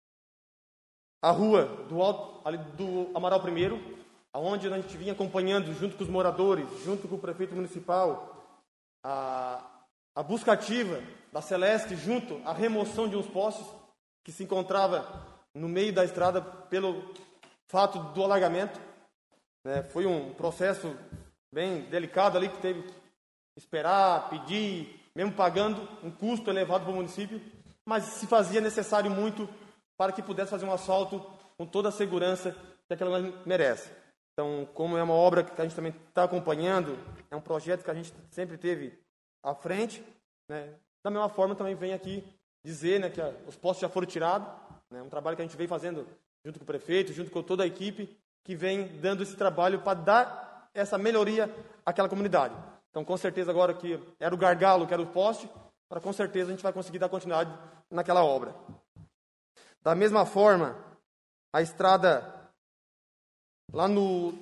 a rua do, Alto, ali do Amaral Primeiro, onde a gente vinha acompanhando, junto com os moradores, junto com o prefeito municipal, a, a busca ativa da Celeste, junto à remoção de uns postes que se encontrava no meio da estrada pelo fato do alagamento. Né? Foi um processo bem delicado ali, que teve que esperar, pedir, mesmo pagando um custo elevado para o município, mas se fazia necessário muito para que pudesse fazer um asfalto com toda a segurança que aquela merece. Então, como é uma obra que a gente também está acompanhando, é um projeto que a gente sempre teve à frente, né? Da mesma forma também vem aqui dizer, né, que a, os postos já foram tirados, né? Um trabalho que a gente vem fazendo junto com o prefeito, junto com toda a equipe, que vem dando esse trabalho para dar essa melhoria àquela comunidade. Então, com certeza, agora que era o gargalo, que era o poste, para com certeza a gente vai conseguir dar continuidade naquela obra. Da mesma forma, a estrada lá no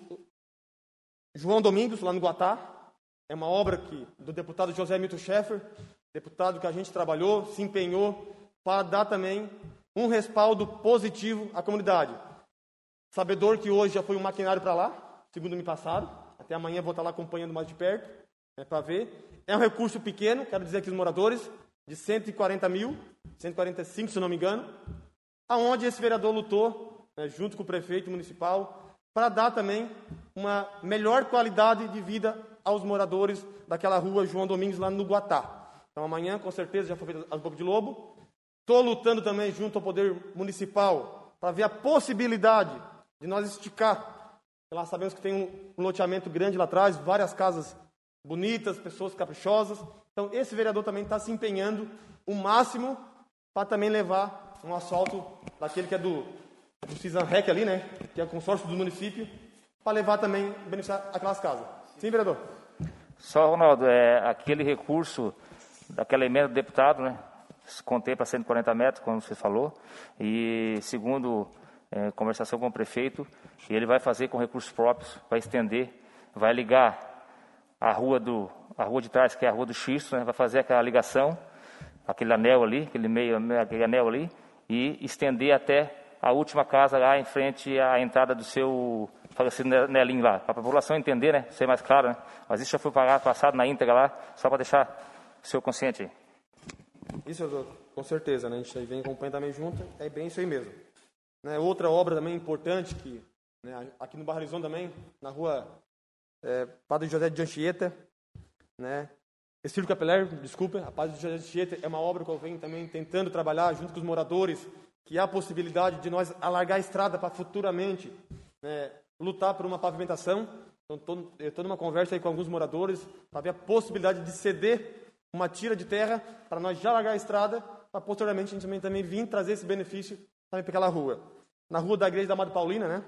João Domingos, lá no Guatá, é uma obra que, do deputado José Milton Schaeffer, deputado que a gente trabalhou, se empenhou para dar também um respaldo positivo à comunidade. Sabedor que hoje já foi um maquinário para lá, segundo me passaram, até amanhã vou estar lá acompanhando mais de perto, né, para ver. É um recurso pequeno, quero dizer aqui os moradores, de cento e quarenta mil, cento e quarenta e cinco se não me engano, aonde esse vereador lutou, né, junto com o prefeito municipal, para dar também uma melhor qualidade de vida aos moradores daquela rua João Domingos, lá no Guatá. Então, amanhã, com certeza, já foi feito as bocas de lobo. Estou lutando também junto ao Poder Municipal para ver a possibilidade de nós esticar. Lá sabemos que tem um, um loteamento grande lá atrás, várias casas bonitas, pessoas caprichosas. Então, esse vereador também está se empenhando o máximo para também levar um asfalto daquele que é do, do Cisanrec ali, né? Que é o consórcio do município, para levar também, beneficiar aquelas casas. Sim, vereador? Só, Ronaldo, é, aquele recurso daquela emenda do deputado, né? Contei para cento e quarenta metros, como você falou, e segundo é, conversação com o prefeito, ele vai fazer com recursos próprios, vai estender, vai ligar a rua, do, a rua de trás, que é a rua do Xisto, né? Vai fazer aquela ligação, aquele anel ali, aquele meio, aquele anel ali, e estender até a última casa lá em frente à entrada do seu falecido Nelinho lá, para a população entender, né, ser mais claro, né? Mas isso já foi pagado, passado na íntegra lá, só para deixar o seu consciente aí. Isso, doutor, com certeza, né? A gente vem acompanhando também junto, é bem isso aí mesmo. Né, outra obra também importante, que, né, aqui no Bairro Horizonte também, na rua é, Padre José de Anchieta, né? Estilo Capeler, desculpa, a Padre José de Anchieta é uma obra que eu venho também tentando trabalhar junto com os moradores, que há a possibilidade de nós alargar a estrada para futuramente, né, lutar por uma pavimentação. Então, tô, eu estou numa conversa aí com alguns moradores para ver a possibilidade de ceder uma tira de terra para nós já largar a estrada, para posteriormente a gente também, também vir trazer esse benefício também para aquela rua. Na rua da Igreja da Amada Paulina, né,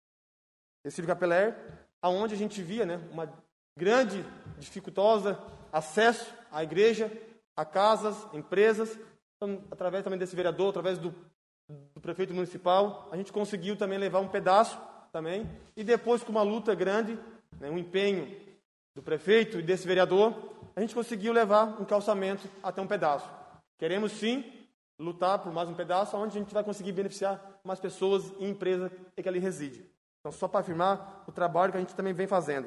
Estilo Capeler, aonde a gente via, né, uma grande dificultosa acesso à igreja, a casas, empresas. Então, através também desse vereador, através do, do prefeito municipal, a gente conseguiu também levar um pedaço também. E depois, com uma luta grande, né, um empenho do prefeito e desse vereador, a gente conseguiu levar um calçamento até um pedaço. Queremos sim lutar por mais um pedaço, onde a gente vai conseguir beneficiar mais pessoas e empresas que ali reside. Então, só para afirmar o trabalho que a gente também vem fazendo.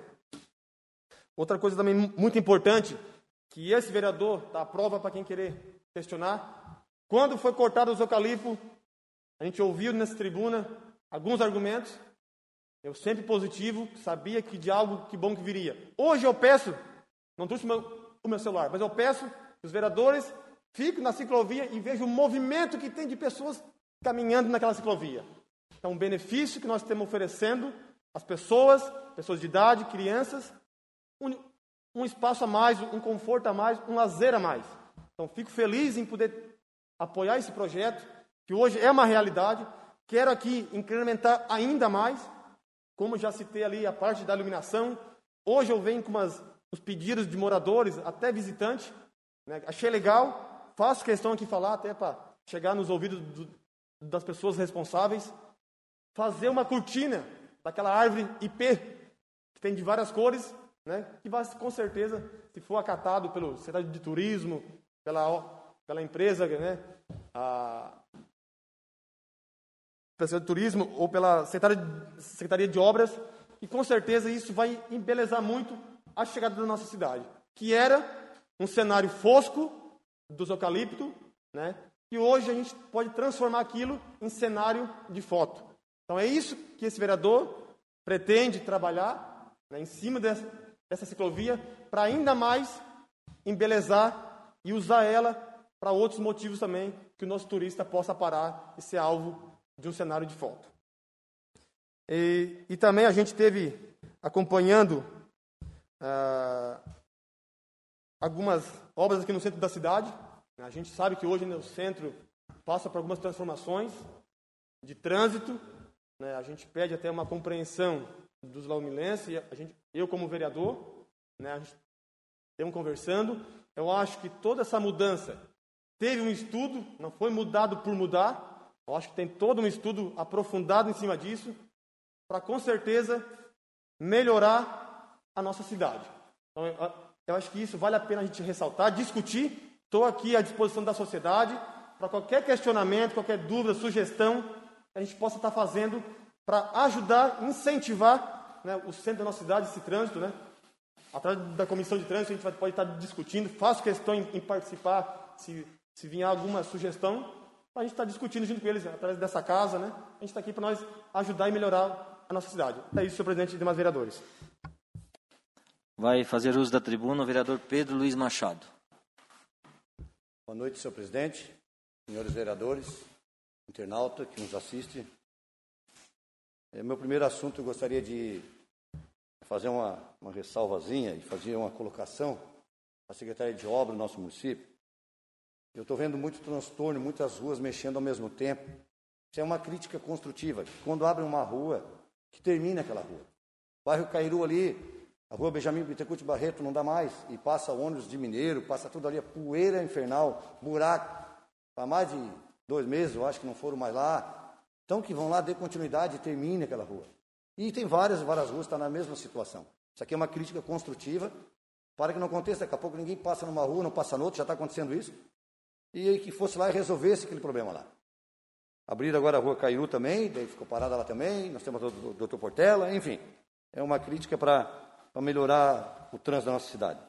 Outra coisa também muito importante, que esse vereador dá a prova para quem querer questionar. Quando foi cortado os eucaliptos, a gente ouviu nessa tribuna alguns argumentos. Eu sempre positivo, sabia que de algo que bom que viria. Hoje eu peço, não trouxe o meu, o meu celular, mas eu peço que os vereadores fiquem na ciclovia e vejam o movimento que tem de pessoas caminhando naquela ciclovia. Então, um benefício que nós estamos oferecendo às pessoas, pessoas de idade, crianças, Um, um espaço a mais, um conforto a mais, um lazer a mais. Então, fico feliz em poder apoiar esse projeto, que hoje é uma realidade. Quero aqui incrementar ainda mais, como já citei ali a parte da iluminação. Hoje eu venho com umas, uns pedidos de moradores, até visitantes, né? Achei legal, faço questão aqui falar, até para chegar nos ouvidos do, das pessoas responsáveis. Fazer uma cortina daquela árvore I P, que tem de várias cores, né, que vai, com certeza, se for acatado pelo Secretaria de Turismo, pela, pela empresa, né, a Secretaria de Turismo ou pela Secretaria de, Secretaria de Obras, e com certeza isso vai embelezar muito a chegada da nossa cidade, que era um cenário fosco dos eucaliptos, né, e hoje a gente pode transformar aquilo em cenário de foto. Então é isso que esse vereador pretende trabalhar, né, em cima dessa essa ciclovia, para ainda mais embelezar e usar ela para outros motivos também, que o nosso turista possa parar e ser alvo de um cenário de foto. E, e também a gente teve acompanhando ah, algumas obras aqui no centro da cidade. A gente sabe que hoje, né, o centro passa por algumas transformações de trânsito, né, a gente pede até uma compreensão dos laumilenses, a gente, eu como vereador, né, a gente estamos conversando. Eu acho que toda essa mudança teve um estudo, não foi mudado por mudar. Eu acho que tem todo um estudo aprofundado em cima disso, para com certeza melhorar a nossa cidade. Então, eu, eu acho que isso vale a pena a gente ressaltar, discutir. Estou aqui à disposição da sociedade para qualquer questionamento, qualquer dúvida, sugestão que a gente possa estar fazendo para ajudar, incentivar, né, o centro da nossa cidade, esse trânsito, né? Através da comissão de trânsito, a gente vai, pode estar discutindo, faço questão em, em participar, se, se vier alguma sugestão, a gente está discutindo junto com eles, através dessa casa, né? A gente está aqui para nós ajudar e melhorar a nossa cidade. É isso, senhor presidente e demais vereadores. Vai fazer uso da tribuna o vereador Pedro Luiz Machado. Boa noite, senhor presidente, senhores vereadores, internauta que nos assiste. É, meu primeiro assunto, eu gostaria de fazer uma, uma ressalvazinha e fazer uma colocação à Secretaria de Obras do nosso município. Eu estou vendo muito transtorno, muitas ruas mexendo ao mesmo tempo. Isso é uma crítica construtiva. Quando abre uma rua, que termine aquela rua. O bairro Cairu ali, a rua Benjamin Bittencourt Barreto, não dá mais. E passa ônibus de mineiro, passa tudo ali, a poeira infernal, buraco. Há mais de dois meses, eu acho que não foram mais lá. Então, que vão lá, dê continuidade e termine aquela rua. E tem várias, várias ruas que estão na mesma situação. Isso aqui é uma crítica construtiva, para que não aconteça, daqui a pouco ninguém passa numa rua, não passa noutra, já está acontecendo isso. E aí que fosse lá e resolvesse aquele problema lá. Abriram agora a Rua Cairu também, daí ficou parada lá também, nós temos o doutor Portela, enfim. É uma crítica para melhorar o trânsito da nossa cidade.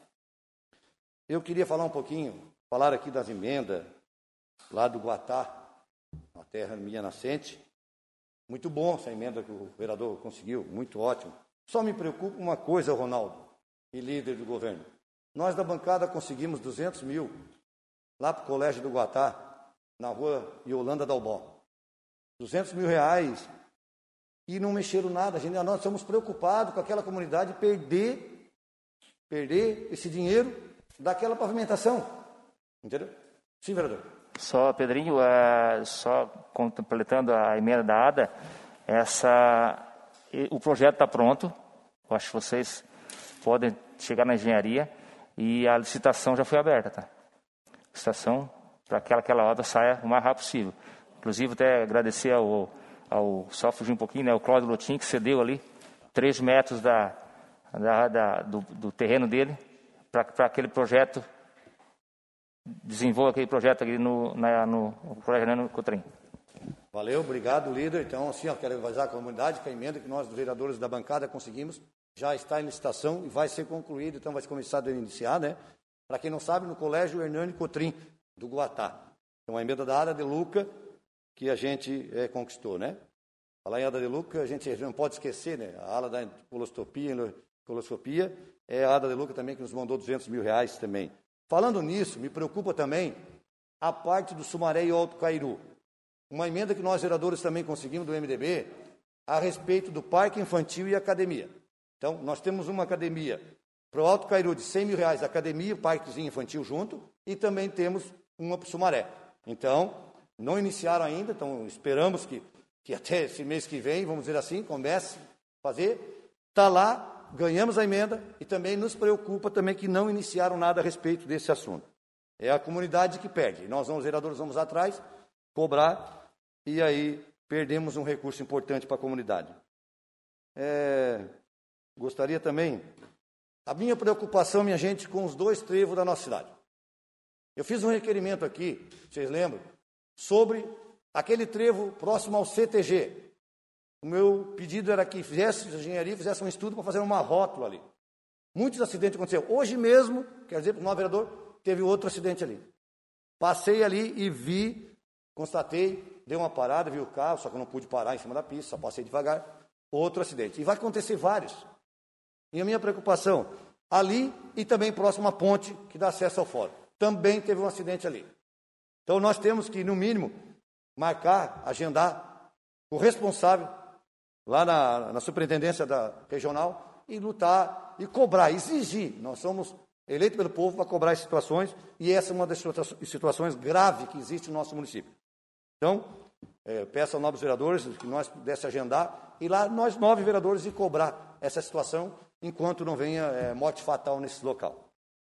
Eu queria falar um pouquinho, falar aqui das emendas lá do Guatá, a terra minha nascente. Muito bom essa emenda que o vereador conseguiu, muito ótimo. Só me preocupa uma coisa, Ronaldo, e líder do governo. Nós da bancada conseguimos duzentos mil lá para o Colégio do Guatá, na rua Yolanda Dalbó. duzentos mil reais e não mexeram nada. Gente, nós estamos preocupados com aquela comunidade perder, perder esse dinheiro daquela pavimentação. Entendeu? Sim, vereador. Só, Pedrinho, uh, só completando a emenda da A D A, essa, o projeto está pronto, eu acho que vocês podem chegar na engenharia e a licitação já foi aberta, tá? Licitação para que aquela, aquela obra saia o mais rápido possível. Inclusive, até agradecer ao, ao só fugir um pouquinho, né, o Cláudio Lotin, que cedeu ali três metros da, da, da, do, do terreno dele para aquele projeto, desenvolva aquele projeto ali no, na, no, no Colégio Hernani Cotrim. Valeu, obrigado, líder. Então, assim, eu quero avisar a comunidade que a emenda que nós, vereadores da bancada, conseguimos, já está em licitação e vai ser concluída, então vai começar a iniciar, né? Para quem não sabe, no Colégio Hernani Cotrim, do Guatá. Então, a emenda da Ada de Luca, que a gente é, conquistou, né? Falar em Ada de Luca, a gente não pode esquecer, né? A ala da coloscopia, coloscopia é a Ada de Luca também, que nos mandou duzentos mil reais também. Falando nisso, me preocupa também a parte do Sumaré e Alto Cairu. Uma emenda que nós, vereadores, também conseguimos do M D B a respeito do parque infantil e academia. Então, nós temos uma academia para o Alto Cairu de cem mil reais, academia, parquezinho infantil junto, e também temos uma para o Sumaré. Então, não iniciaram ainda, então esperamos que, que até esse mês que vem, vamos dizer assim, comece a fazer. Está lá. Ganhamos a emenda e também nos preocupa também que não iniciaram nada a respeito desse assunto. É a comunidade que perde. Nós, os vereadores, vamos atrás, cobrar, e aí perdemos um recurso importante para a comunidade. É, gostaria também, a minha preocupação, minha gente, com os dois trevos da nossa cidade. Eu fiz um requerimento aqui, vocês lembram, sobre aquele trevo próximo ao C T G. O meu pedido era que fizesse a engenharia, fizesse um estudo para fazer uma rótula ali. Muitos acidentes aconteceram. Hoje mesmo, quer dizer, para o nosso vereador, teve outro acidente ali. Passei ali e vi, constatei, dei uma parada, vi o carro, só que eu não pude parar em cima da pista, só passei devagar. Outro acidente. E vai acontecer vários. E a minha preocupação, ali e também próximo à ponte que dá acesso ao fórum. Também teve um acidente ali. Então nós temos que, no mínimo, marcar, agendar o responsável lá na, na superintendência da regional, e lutar, e cobrar, exigir. Nós somos eleitos pelo povo para cobrar as situações, e essa é uma das situações graves que existe no nosso município. Então, é, peço aos novos vereadores que nós pudéssemos agendar, e lá nós, nove vereadores, e cobrar essa situação, enquanto não venha é, morte fatal nesse local.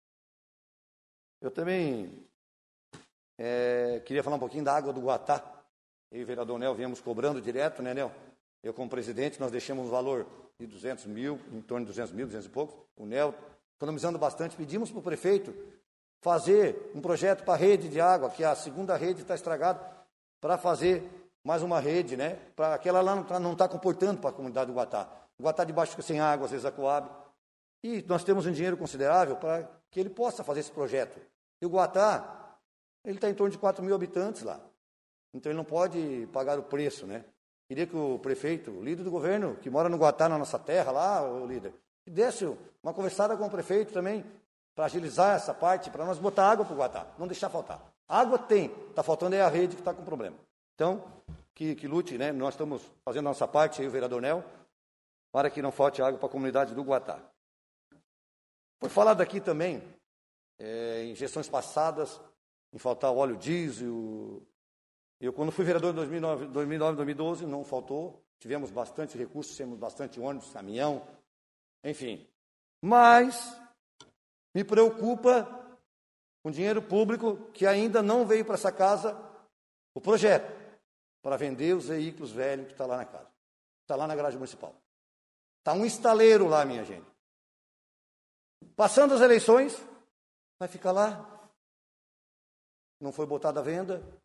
Eu também é, queria falar um pouquinho da água do Guatá. Eu e o vereador Nel viemos cobrando direto, né, Nel? Eu, como presidente, nós deixamos um valor de duzentos mil, em torno de duzentos mil, duzentos e poucos. O Nel, economizando bastante, pedimos para o prefeito fazer um projeto para a rede de água, que a segunda rede está estragada, para fazer mais uma rede, né? Para aquela lá não está não tá comportando para a comunidade do Guatá. O Guatá de baixo fica sem água, às vezes a Coab. E nós temos um dinheiro considerável para que ele possa fazer esse projeto. E o Guatá, ele está em torno de quatro mil habitantes lá. Então ele não pode pagar o preço, né? Queria que o prefeito, o líder do governo, que mora no Guatá, na nossa terra lá, o líder, que desse uma conversada com o prefeito também, para agilizar essa parte, para nós botar água para o Guatá, não deixar faltar. Água tem, está faltando é a rede que está com problema. Então, que, que lute, né? Nós estamos fazendo a nossa parte, aí o vereador Nel, para que não falte água para a comunidade do Guatá. Foi falado aqui também, é, em gestões passadas, em faltar o óleo diesel. Eu, quando fui vereador em dois mil e nove, dois mil e nove, dois mil e doze, não faltou. Tivemos bastante recursos, temos bastante ônibus, caminhão, enfim. Mas me preocupa com dinheiro público que ainda não veio para essa casa o projeto para vender os veículos velhos que está lá na casa. Está lá na garagem municipal. Está um estaleiro lá, minha gente. Passando as eleições, vai ficar lá. Não foi botado à venda.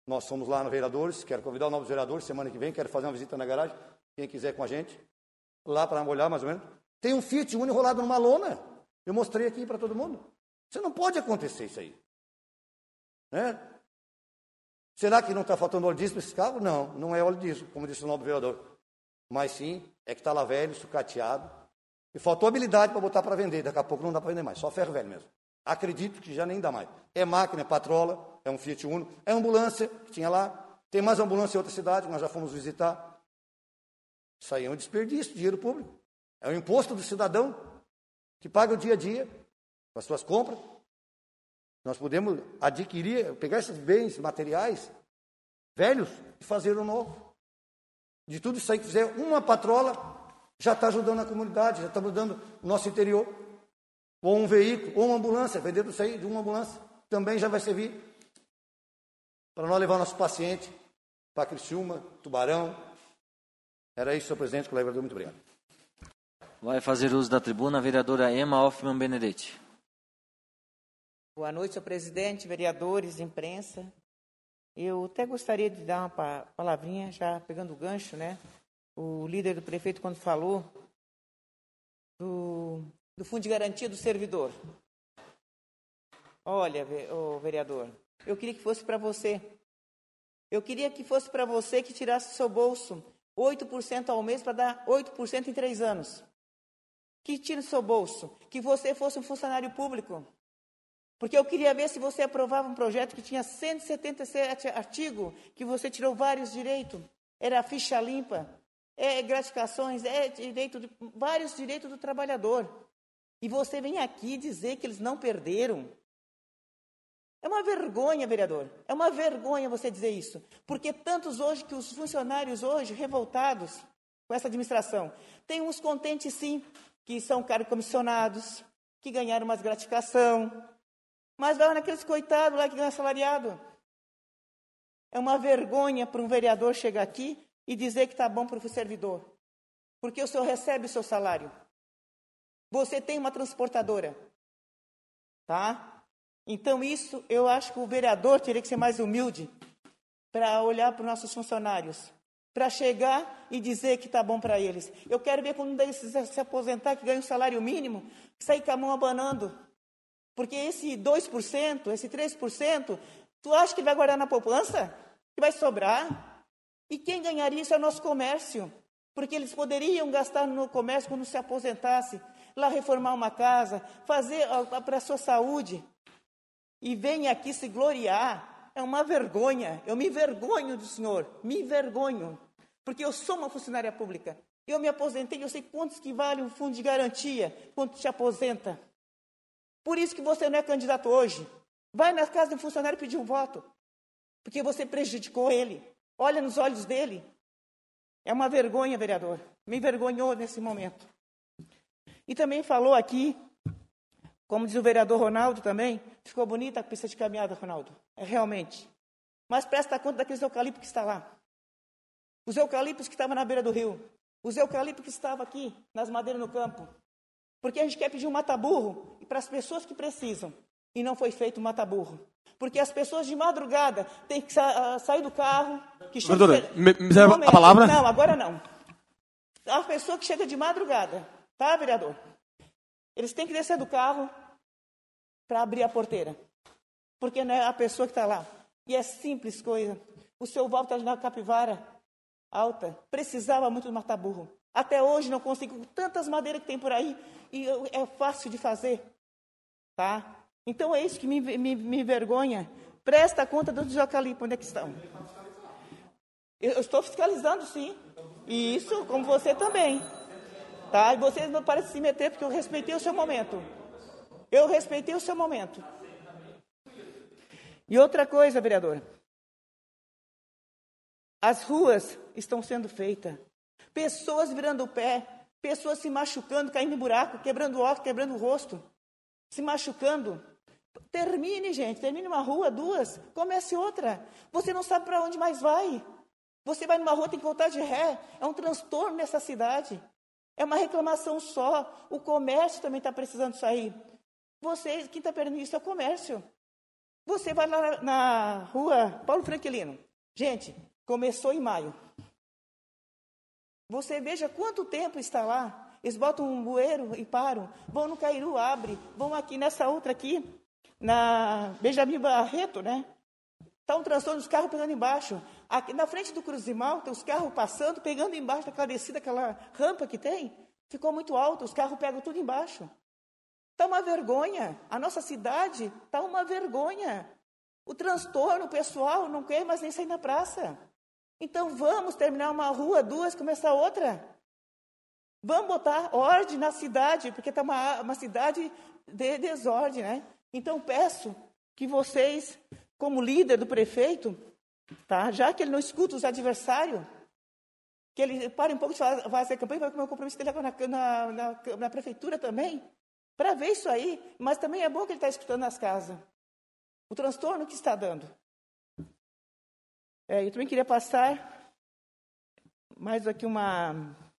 Nós somos lá no Vereadores, quero convidar os novos vereadores, semana que vem, quero fazer uma visita na garagem, quem quiser com a gente, lá para olhar mais ou menos. Tem um Fiat Uno enrolado numa lona, eu mostrei aqui para todo mundo. Isso não pode acontecer isso aí. Né? Será que não está faltando óleo diesel para esse carro? Não, não é óleo diesel, como disse o novo vereador. Mas sim, é que está lá velho, sucateado, e faltou habilidade para botar para vender, daqui a pouco não dá para vender mais, só ferro velho mesmo. Acredito que já nem dá mais. É máquina, é patrola, é um Fiat Uno, é ambulância, que tinha lá, tem mais ambulância em outra cidade, que nós já fomos visitar. Isso aí é um desperdício de dinheiro público. É o imposto do cidadão, que paga o dia a dia, com as suas compras. Nós podemos adquirir, pegar esses bens materiais velhos e fazer um novo. De tudo isso aí que fizer uma patrola, já está ajudando a comunidade, já está ajudando o nosso interior. Ou um veículo, ou uma ambulância, vendendo isso aí de uma ambulância, também já vai servir para nós levar nosso paciente para Criciúma, Tubarão. Era isso, senhor presidente, colega vereador, muito obrigado. Vai fazer uso da tribuna a vereadora Emma Hoffmann Benedetti. Boa noite, senhor presidente, vereadores, imprensa. Eu até gostaria de dar uma palavrinha, já pegando o gancho, né? O líder do prefeito, quando falou do, do Fundo de Garantia do Servidor. Olha, oh, vereador, eu queria que fosse para você. Eu queria que fosse para você que tirasse do seu bolso oito por cento ao mês para dar oito por cento em três anos. Que tire do seu bolso, que você fosse um funcionário público. Porque eu queria ver se você aprovava um projeto que tinha cento e setenta e sete artigos, que você tirou vários direitos. Era ficha limpa, é gratificações, é direito de, vários direitos do trabalhador. E você vem aqui dizer que eles não perderam. É uma vergonha, vereador. É uma vergonha você dizer isso. Porque tantos hoje que os funcionários hoje, revoltados com essa administração, tem uns contentes sim, que são cargos comissionados, que ganharam umas gratificação, mas vai naqueles coitados lá que ganham salariado. É uma vergonha para um vereador chegar aqui e dizer que está bom para o servidor. Porque o senhor recebe o seu salário. Você tem uma transportadora. Tá? Então isso, eu acho que o vereador teria que ser mais humilde para olhar para os nossos funcionários. Para chegar e dizer que está bom para eles. Eu quero ver quando eles se aposentar, que ganha um salário mínimo, sair com a mão abanando. Porque esse dois por cento, esse três por cento, tu acha que vai guardar na poupança? Que vai sobrar? E quem ganharia isso é o nosso comércio. Porque eles poderiam gastar no comércio quando se aposentasse, lá reformar uma casa, fazer para a sua saúde. E vem aqui se gloriar. É uma vergonha. Eu me envergonho do senhor. Me envergonho. Porque eu sou uma funcionária pública. Eu me aposentei, eu sei quantos que vale um fundo de garantia, quanto te aposenta. Por isso que você não é candidato hoje. Vai na casa do funcionário pedir um voto. Porque você prejudicou ele. Olha nos olhos dele. É uma vergonha, vereador. Me envergonhou nesse momento. E também falou aqui, como diz o vereador Ronaldo também, ficou bonita a pista de caminhada, Ronaldo. É realmente. Mas presta conta daqueles eucaliptos que está lá. Os eucaliptos que estavam na beira do rio. Os eucaliptos que estavam aqui, nas madeiras no campo. Porque a gente quer pedir um mata-burro para as pessoas que precisam. E não foi feito um mata-burro. Porque as pessoas de madrugada têm que sa- uh, sair do carro. Que chega Doutora, de... me, me serve um a palavra? Não, agora não. A pessoa que chega de madrugada, tá, vereador? Eles têm que descer do carro para abrir a porteira. Porque não é a pessoa que está lá. E é simples coisa. O seu Walter está na Capivara Alta. Precisava muito do mata-burro. Até hoje não consigo, tantas madeiras que tem por aí, e é fácil de fazer, tá? Então é isso que me, me, me envergonha. Presta conta dos eucaliptos, onde é que estão? Eu, eu estou fiscalizando, sim. E isso, como você também. Tá? E vocês não parecem se meter, porque eu respeitei o seu momento. Eu respeitei o seu momento. E outra coisa, vereadora. As ruas estão sendo feitas. Pessoas virando o pé, pessoas se machucando, caindo em buraco, quebrando o óculos, quebrando o rosto, se machucando. Termine, gente, termine uma rua, duas, comece outra. Você não sabe para onde mais vai. Você vai numa rua, tem que voltar de ré. É um transtorno nessa cidade. É uma reclamação só. O comércio também está precisando sair. Vocês, quem está perdendo isso é o comércio. Você vai lá na, na rua Paulo Franquilino. Gente, começou em maio. Você veja quanto tempo está lá. Eles botam um bueiro e param. Vão no Cairu, abre. Vão aqui nessa outra aqui, na Benjamin Barreto, né? Está um transtorno dos carros pegando embaixo. Aqui na frente do Cruz de Malta, os carros passando, pegando embaixo daquela descida, aquela rampa que tem. Ficou muito alto, os carros pegam tudo embaixo. Está uma vergonha. A nossa cidade está uma vergonha. O transtorno pessoal não quer mais nem sair na praça. Então vamos terminar uma rua, duas, começar outra. Vamos botar ordem na cidade, porque está uma, uma cidade de desordem, né? Então peço que vocês, como líder do prefeito, tá? Já que ele não escuta os adversários, que ele pare um pouco de fazer campanha, vai com o meu compromisso dele agora na, na, na, na prefeitura também, para ver isso aí, mas também é bom que ele está escutando nas casas. O transtorno que está dando. É, eu também queria passar mais aqui uma...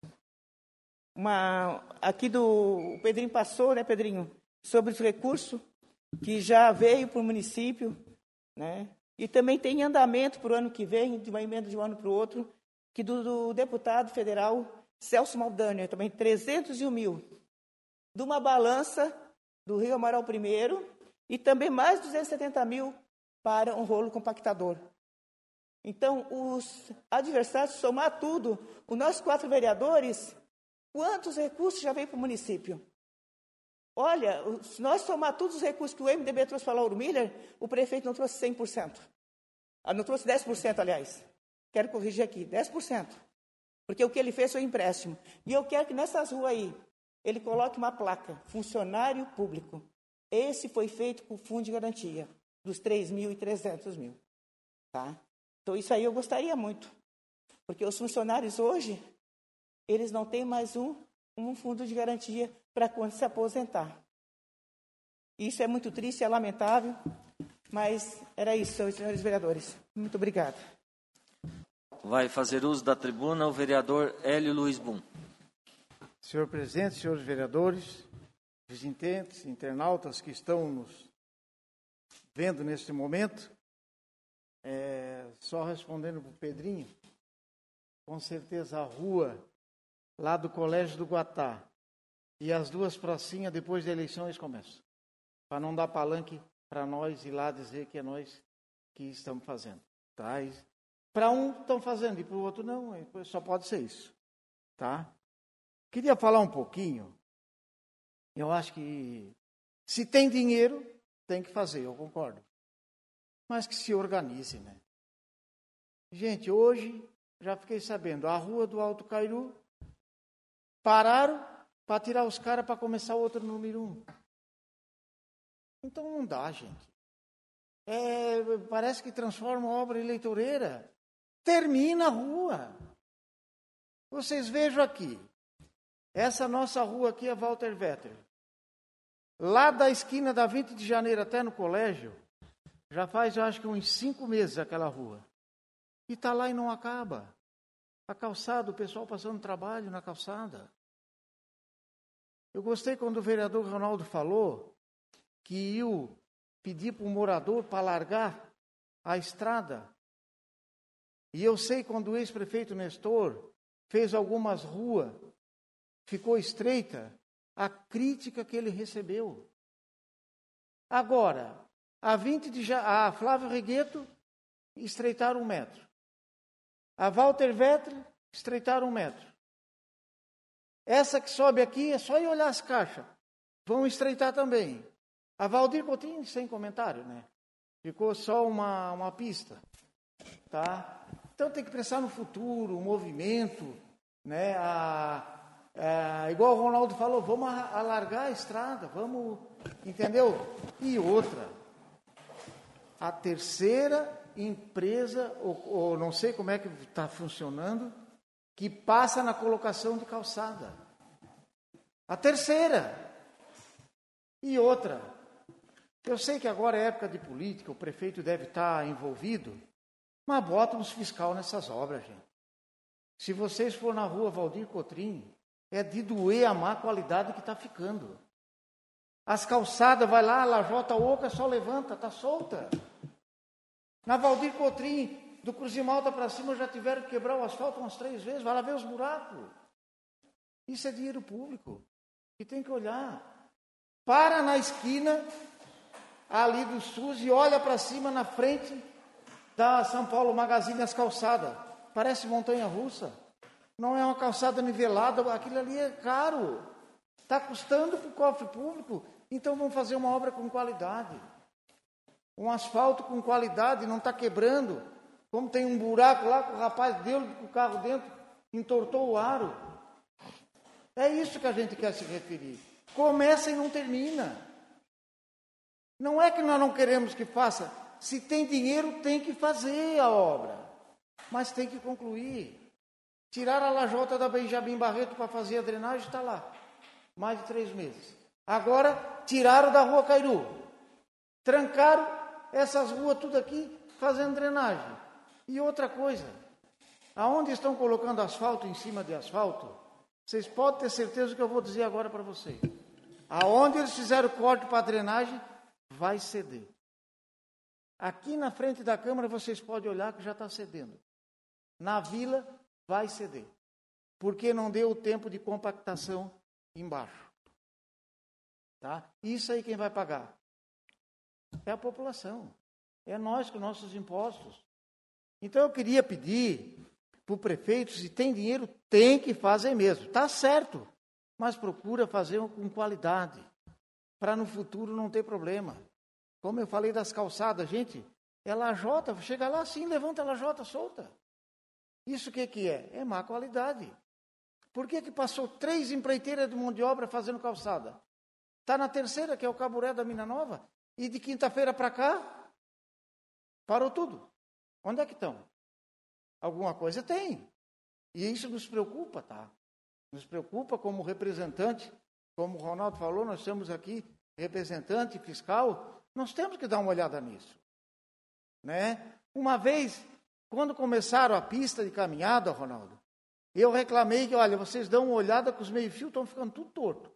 uma aqui do... O Pedrinho passou, né, Pedrinho? Sobre os recursos que já veio para o município, né? E também tem andamento para o ano que vem, de uma emenda de um ano para o outro, que do, do deputado federal Celso Maldânio, também trezentos e um mil, de uma balança do Rio Amaral primeiro, e também mais duzentos e setenta mil para um rolo compactador. Então, os adversários, somar tudo, os nossos quatro vereadores, quantos recursos já veio para o município? Olha, se nós somar todos os recursos que o M D B trouxe para Lauro Miller, o prefeito não trouxe cem por cento. Ah, não trouxe dez por cento, aliás. Quero corrigir aqui, dez por cento. Porque o que ele fez foi empréstimo. E eu quero que nessas ruas aí, ele coloque uma placa, funcionário público. Esse foi feito com o fundo de garantia, dos três mil e trezentos mil. Tá? Então, isso aí eu gostaria muito. Porque os funcionários hoje, eles não têm mais um, um fundo de garantia para quando se aposentar. Isso é muito triste, é lamentável, mas era isso, senhores vereadores. Muito obrigada. Vai fazer uso da tribuna o vereador Hélio Luiz Bum. Senhor presidente, senhores vereadores, visitantes, internautas que estão nos vendo neste momento, é, só respondendo para o Pedrinho, com certeza a rua lá do Colégio do Guatá e as duas pracinhas depois da eleição eles começam, para não dar palanque para nós ir lá dizer que é nós que estamos fazendo. Tá? Para um estão fazendo e para o outro não, só pode ser isso. Tá? Queria falar um pouquinho, eu acho que se tem dinheiro, tem que fazer, eu concordo. Mas que se organize, né? Gente, hoje, já fiquei sabendo, a rua do Alto Cairu, pararam para tirar os caras para começar outro número um. Então não dá, gente. É, parece que transforma a obra eleitoreira. Termina a rua. Vocês vejam aqui. Essa nossa rua aqui é Walter Vetter. Lá da esquina da vinte de janeiro até no colégio, já faz, eu acho que uns cinco meses aquela rua. E está lá e não acaba. A calçada, o pessoal passando trabalho na calçada. Eu gostei quando o vereador Ronaldo falou que ia pedir para o morador para largar a estrada. E eu sei quando o ex-prefeito Nestor fez algumas ruas, ficou estreita, a crítica que ele recebeu. Agora, a vinte de ja... a Flávio Regueto estreitaram um metro. A Walter Vetter estreitaram um metro. Essa que sobe aqui é só ir olhar as caixas. Vão estreitar também. A Valdir Coutinho, sem comentário, né? Ficou só uma, uma pista. Tá? Então tem que pensar no futuro, o movimento, né? A, a, igual o Ronaldo falou, vamos alargar a estrada, vamos, entendeu? E outra, a terceira empresa, ou, ou não sei como é que está funcionando, que passa na colocação de calçada. A terceira. E outra, eu sei que agora é época de política, o prefeito deve estar envolvido, mas bota uns fiscal nessas obras, gente. Se vocês for na rua Valdir Cotrim, é de doer a má qualidade que está ficando. As calçadas, vai lá, a lajota oca, só levanta, está solta. Na Valdir Cotrim, do Cruzim Malta para cima, já tiveram que quebrar o asfalto umas três vezes. Vai lá ver os buracos. Isso é dinheiro público. E tem que olhar. Para na esquina, ali do SUS, e olha para cima, na frente da São Paulo Magazine, as calçadas. Parece montanha-russa. Não é uma calçada nivelada, aquilo ali é caro. Está custando para o cofre público. Então vamos fazer uma obra com qualidade. Um asfalto com qualidade, não está quebrando. Como tem um buraco lá, que o rapaz deu o carro dentro, entortou o aro. É isso que a gente quer se referir. Começa e não termina. Não é que nós não queremos que faça. Se tem dinheiro, tem que fazer a obra. Mas tem que concluir. Tirar a lajota da Benjamin Barreto para fazer a drenagem, está lá. Mais de três meses. Agora, tiraram da Rua Cairu. Trancaram essas ruas tudo aqui, fazendo drenagem. E outra coisa, aonde estão colocando asfalto em cima de asfalto, vocês podem ter certeza do que eu vou dizer agora para vocês. Aonde eles fizeram corte para a drenagem, vai ceder. Aqui na frente da Câmara, vocês podem olhar que já está cedendo. Na Vila, vai ceder. Porque não deu o tempo de compactação embaixo. Tá? Isso aí quem vai pagar? É a população. É nós com nossos impostos. Então eu queria pedir para o prefeito, se tem dinheiro, tem que fazer mesmo. Está certo, mas procura fazer com qualidade, para no futuro não ter problema. Como eu falei das calçadas, gente, é lajota, chega lá assim, levanta a lajota solta. Isso o que, que é? É má qualidade. Por que, que passou três empreiteiras de mão de obra fazendo calçada? Está na terceira, que é o Caburé da Mina Nova, e de quinta-feira para cá, parou tudo. Onde é que estão? Alguma coisa tem. E isso nos preocupa, tá? Nos preocupa como representante, como o Ronaldo falou, nós estamos aqui, representante fiscal, nós temos que dar uma olhada nisso. Né? Uma vez, quando começaram a pista de caminhada, Ronaldo, eu reclamei que, olha, vocês dão uma olhada que os meio-fios estão ficando tudo torto.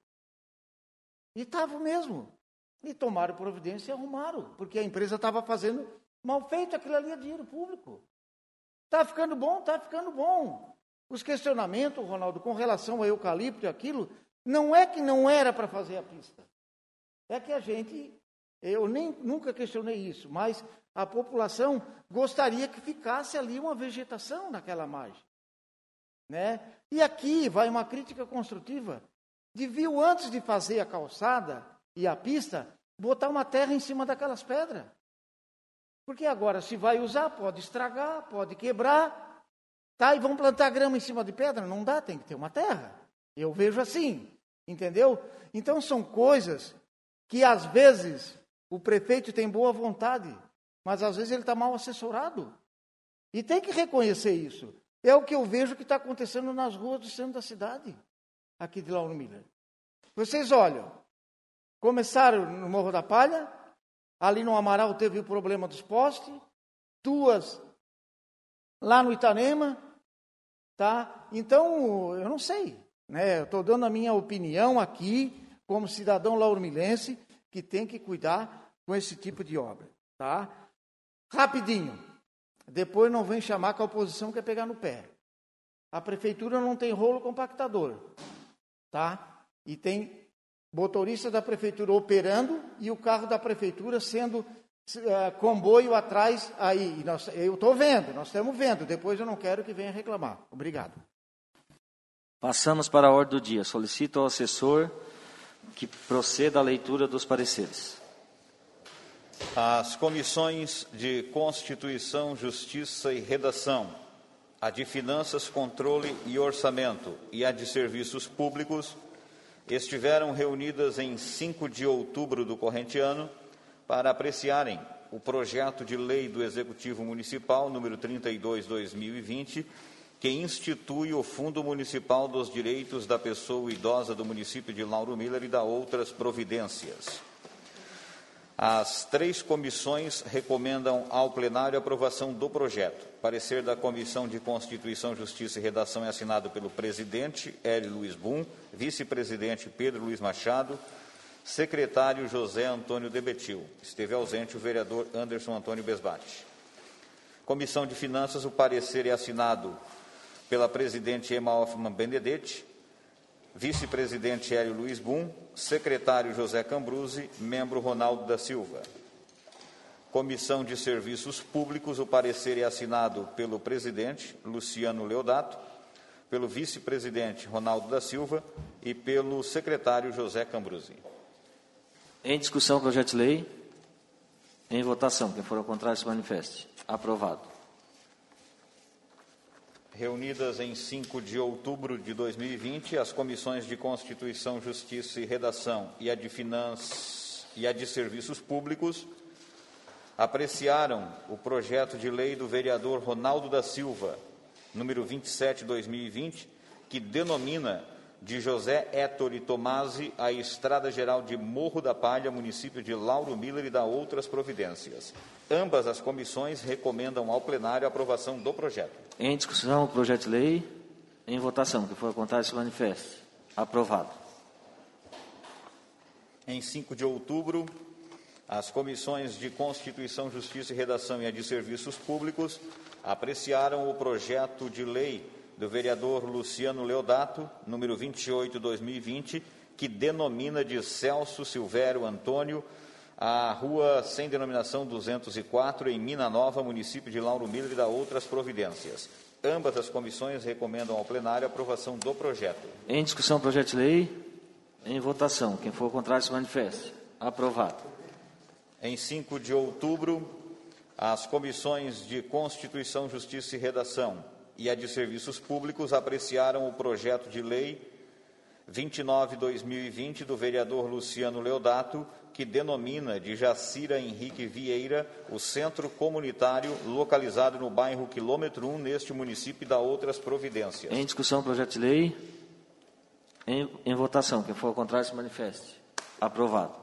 E estavam mesmo. E tomaram providência e arrumaram, porque a empresa estava fazendo mal feito, aquilo ali é dinheiro público. Está ficando bom, está ficando bom. Os questionamentos, Ronaldo, com relação ao eucalipto e aquilo, não é que não era para fazer a pista. É que a gente, eu nem, nunca questionei isso, mas a população gostaria que ficasse ali uma vegetação naquela margem. Né? E aqui vai uma crítica construtiva. Deviam, antes de fazer a calçada e a pista, botar uma terra em cima daquelas pedras. Porque agora, se vai usar, pode estragar, pode quebrar, tá? E vão plantar grama em cima de pedra? Não dá, tem que ter uma terra. Eu vejo assim, entendeu? Então, são coisas que, às vezes, o prefeito tem boa vontade, mas, às vezes, ele está mal assessorado. E tem que reconhecer isso. É o que eu vejo que está acontecendo nas ruas do centro da cidade, aqui de Lauro Miller. Vocês olham, começaram no Morro da Palha, ali no Amaral teve o problema dos postes, duas lá no Itanema, tá? Então, eu não sei, né? Eu estou dando a minha opinião aqui, como cidadão lauro-milense, que tem que cuidar com esse tipo de obra, tá? Rapidinho, depois não vem chamar que a oposição quer pegar no pé. A prefeitura não tem rolo compactador, tá? E tem motorista da prefeitura operando e o carro da prefeitura sendo uh, comboio atrás aí. E nós, eu estou vendo, nós estamos vendo. Depois eu não quero que venha reclamar. Obrigado. Passamos para a ordem do dia. Solicito ao assessor que proceda à leitura dos pareceres. As comissões de Constituição, Justiça e Redação, a de Finanças, Controle e Orçamento e a de Serviços Públicos estiveram reunidas em cinco de outubro do corrente ano para apreciarem o projeto de lei do Executivo Municipal número trinta e dois barra dois mil e vinte, que institui o Fundo Municipal dos Direitos da Pessoa Idosa do município de Lauro Miller e da outras providências. As três comissões recomendam ao plenário a aprovação do projeto. Parecer da Comissão de Constituição, Justiça e Redação é assinado pelo presidente, Hélio Luiz Bum, vice-presidente, Pedro Luiz Machado, Secretário José Antônio Debetil. Esteve ausente o vereador Anderson Antônio Besbate. Comissão de Finanças, o parecer é assinado pela presidente Emma Hoffmann Benedetti, vice-presidente Hélio Luiz Bum, secretário José Cambruzzi, membro Ronaldo da Silva. Comissão de Serviços Públicos, o parecer é assinado pelo presidente Luciano Leodato, pelo vice-presidente Ronaldo da Silva e pelo secretário José Cambruzzi. Em discussão, projeto de lei. Em votação. Quem for ao contrário, se manifeste. Aprovado. Reunidas em cinco de outubro de dois mil e vinte, as comissões de Constituição, Justiça e Redação e a de Finanças e a de Serviços Públicos apreciaram o projeto de lei do vereador Ronaldo da Silva, número vinte e sete, dois mil e vinte, que denomina de José Ettore Tomasi a Estrada Geral de Morro da Palha, município de Lauro Miller, e da outras providências. Ambas as comissões recomendam ao plenário a aprovação do projeto. Em discussão, o projeto de lei. Em votação. Quem for ao contrário, se manifeste. Aprovado. Em cinco de outubro, as comissões de Constituição, Justiça e Redação e a de Serviços Públicos apreciaram o projeto de lei do vereador Luciano Leodato, número vinte e oito, dois mil e vinte, que denomina de Celso Silvério Antônio a rua sem denominação duzentos e quatro, em Mina Nova, município de Lauro Miller, e da outras providências. Ambas as comissões recomendam ao plenário a aprovação do projeto. Em discussão, projeto de lei. Em votação. Quem for ao contrário, se manifeste. Aprovado. Em cinco de outubro, as comissões de Constituição, Justiça e Redação e a de Serviços Públicos apreciaram o projeto de lei vinte e nove, dois mil e vinte, do vereador Luciano Leodato, que denomina de Jacira Henrique Vieira o centro comunitário localizado no bairro Quilômetro um, neste município, e da outras providências. Em discussão, projeto de lei. Em, em votação. Quem for ao contrário, se manifeste. Aprovado.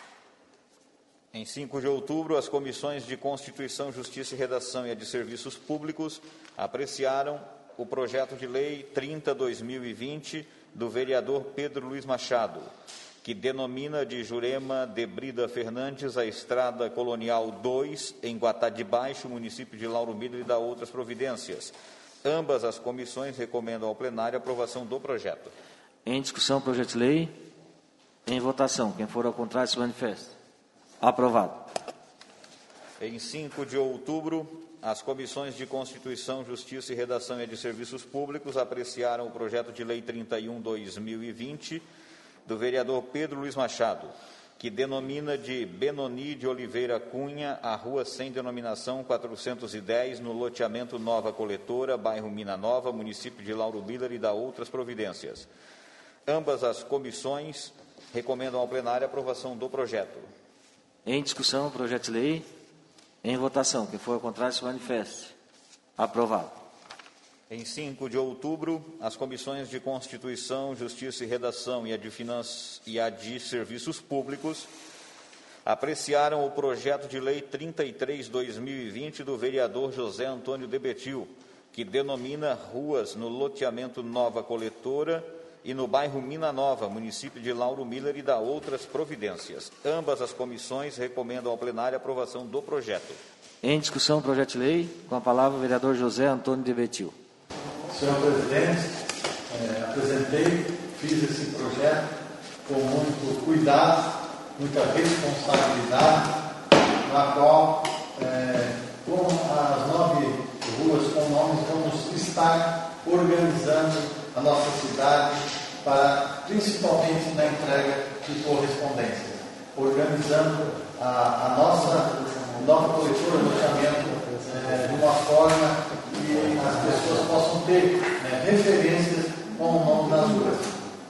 Em cinco de outubro, as comissões de Constituição, Justiça e Redação e a de Serviços Públicos apreciaram o projeto de lei trinta, dois mil e vinte, do vereador Pedro Luiz Machado, que denomina de Jurema de Brida Fernandes a Estrada Colonial dois, em Guatá de Baixo, município de Lauro Miller, e da outras providências. Ambas as comissões recomendam ao plenário a aprovação do projeto. Em discussão, projeto de lei. Em votação. Quem for ao contrário, se manifeste. Aprovado. Em cinco de outubro, as comissões de Constituição, Justiça e Redação e de Serviços Públicos apreciaram o projeto de lei trinta e um, dois mil e vinte, do vereador Pedro Luiz Machado, que denomina de Benoni de Oliveira Cunha a rua sem denominação quatrocentos e dez, no loteamento Nova Coletora, bairro Mina Nova, município de Lauro Miller, e da outras providências. Ambas as comissões recomendam ao plenário a aprovação do projeto. Em discussão, projeto de lei. Em votação. Quem for ao contrário, se manifeste. Aprovado. Em cinco de outubro, as comissões de Constituição, Justiça e Redação e a de Finanças e a de Serviços Públicos apreciaram o projeto de lei trinta e três, dois mil e vinte, do vereador José Antônio Debetil, que denomina ruas no loteamento Nova Coletora e no bairro Mina Nova, município de Lauro Miller, e da outras providências. Ambas as comissões recomendam ao plenário a aprovação do projeto. Em discussão, projeto de lei. Com a palavra, o vereador José Antônio Debetil. Senhor presidente, é, apresentei, fiz esse projeto com muito cuidado, muita responsabilidade, na qual, é, com as nove ruas com nomes, vamos estar organizando a nossa cidade, para, principalmente na entrega de correspondência, organizando a, a nossa nova coletora do loteamento é, de uma forma que as pessoas possam ter né, referências com o nome das ruas.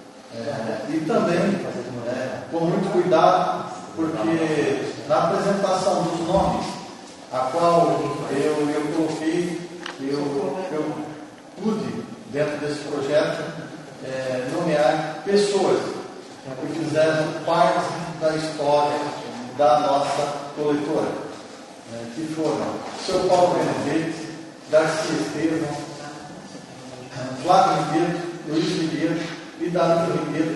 É, e também, é, com muito cuidado, porque na apresentação dos nomes, a qual eu, eu coloquei, eu, eu pude, dentro desse projeto, é, nomear pessoas que fizeram parte da história da nossa coletora, é, que foram o seu Paulo Benedetti, Darcy Estevam, Flávio Ribeiro, Luiz Ribeiro, Vidalino Ribeiro,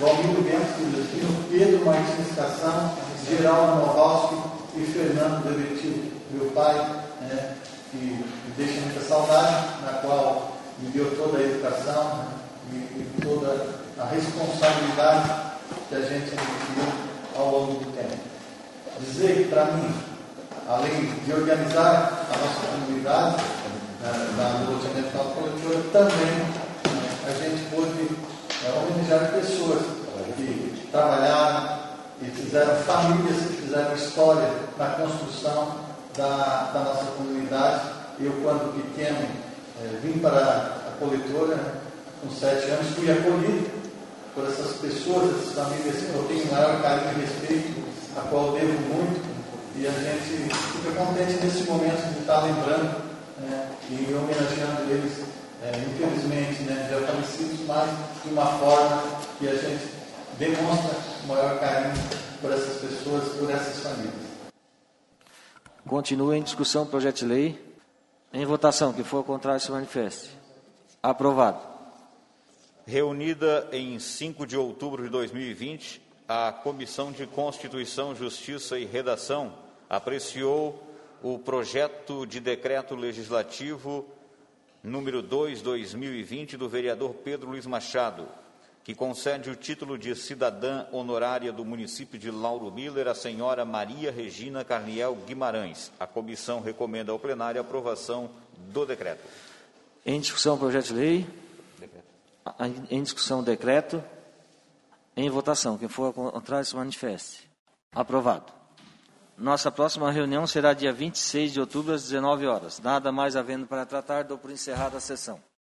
Valmiro Bento Celestino, Pedro Martins Cação, Geraldo Novalski e Fernando Devetil, meu pai, né, que me deixa muita saudade, na qual me deu toda a educação, né, e, e toda a responsabilidade que a gente adquiriu ao longo do tempo. Dizer que, para mim, além de organizar a nossa comunidade, né, da loteamento da coletora, também né, a gente pôde é, homenagear pessoas que trabalharam e fizeram famílias, que fizeram história na construção da, da nossa comunidade. Eu, quando pequeno, é, vim para a coletora, né, com sete anos, fui acolhido por essas pessoas, essas famílias que eu tenho o maior carinho e respeito, a qual eu devo muito, e a gente fica contente nesse momento de estar lembrando né, e homenageando eles, é, infelizmente, né, já falecidos, mas de uma forma que a gente demonstra o maior carinho por essas pessoas, por essas famílias. Continua em discussão o projeto de lei. Em votação, que for ao contrário, se manifeste. Aprovado. Reunida em cinco de outubro de dois mil e vinte, a Comissão de Constituição, Justiça e Redação apreciou o projeto de decreto legislativo número dois barra dois mil e vinte do vereador Pedro Luiz Machado, que concede o título de cidadã honorária do município de Lauro Miller à senhora Maria Regina Carniel Guimarães. A comissão recomenda ao plenário a aprovação do decreto. Em discussão o projeto de lei. Decreto. Em discussão o decreto. Em votação. Quem for ao contrário se manifeste. Aprovado. Nossa próxima reunião será dia vinte e seis de outubro, às dezenove horas. Nada mais havendo para tratar, dou por encerrada a sessão.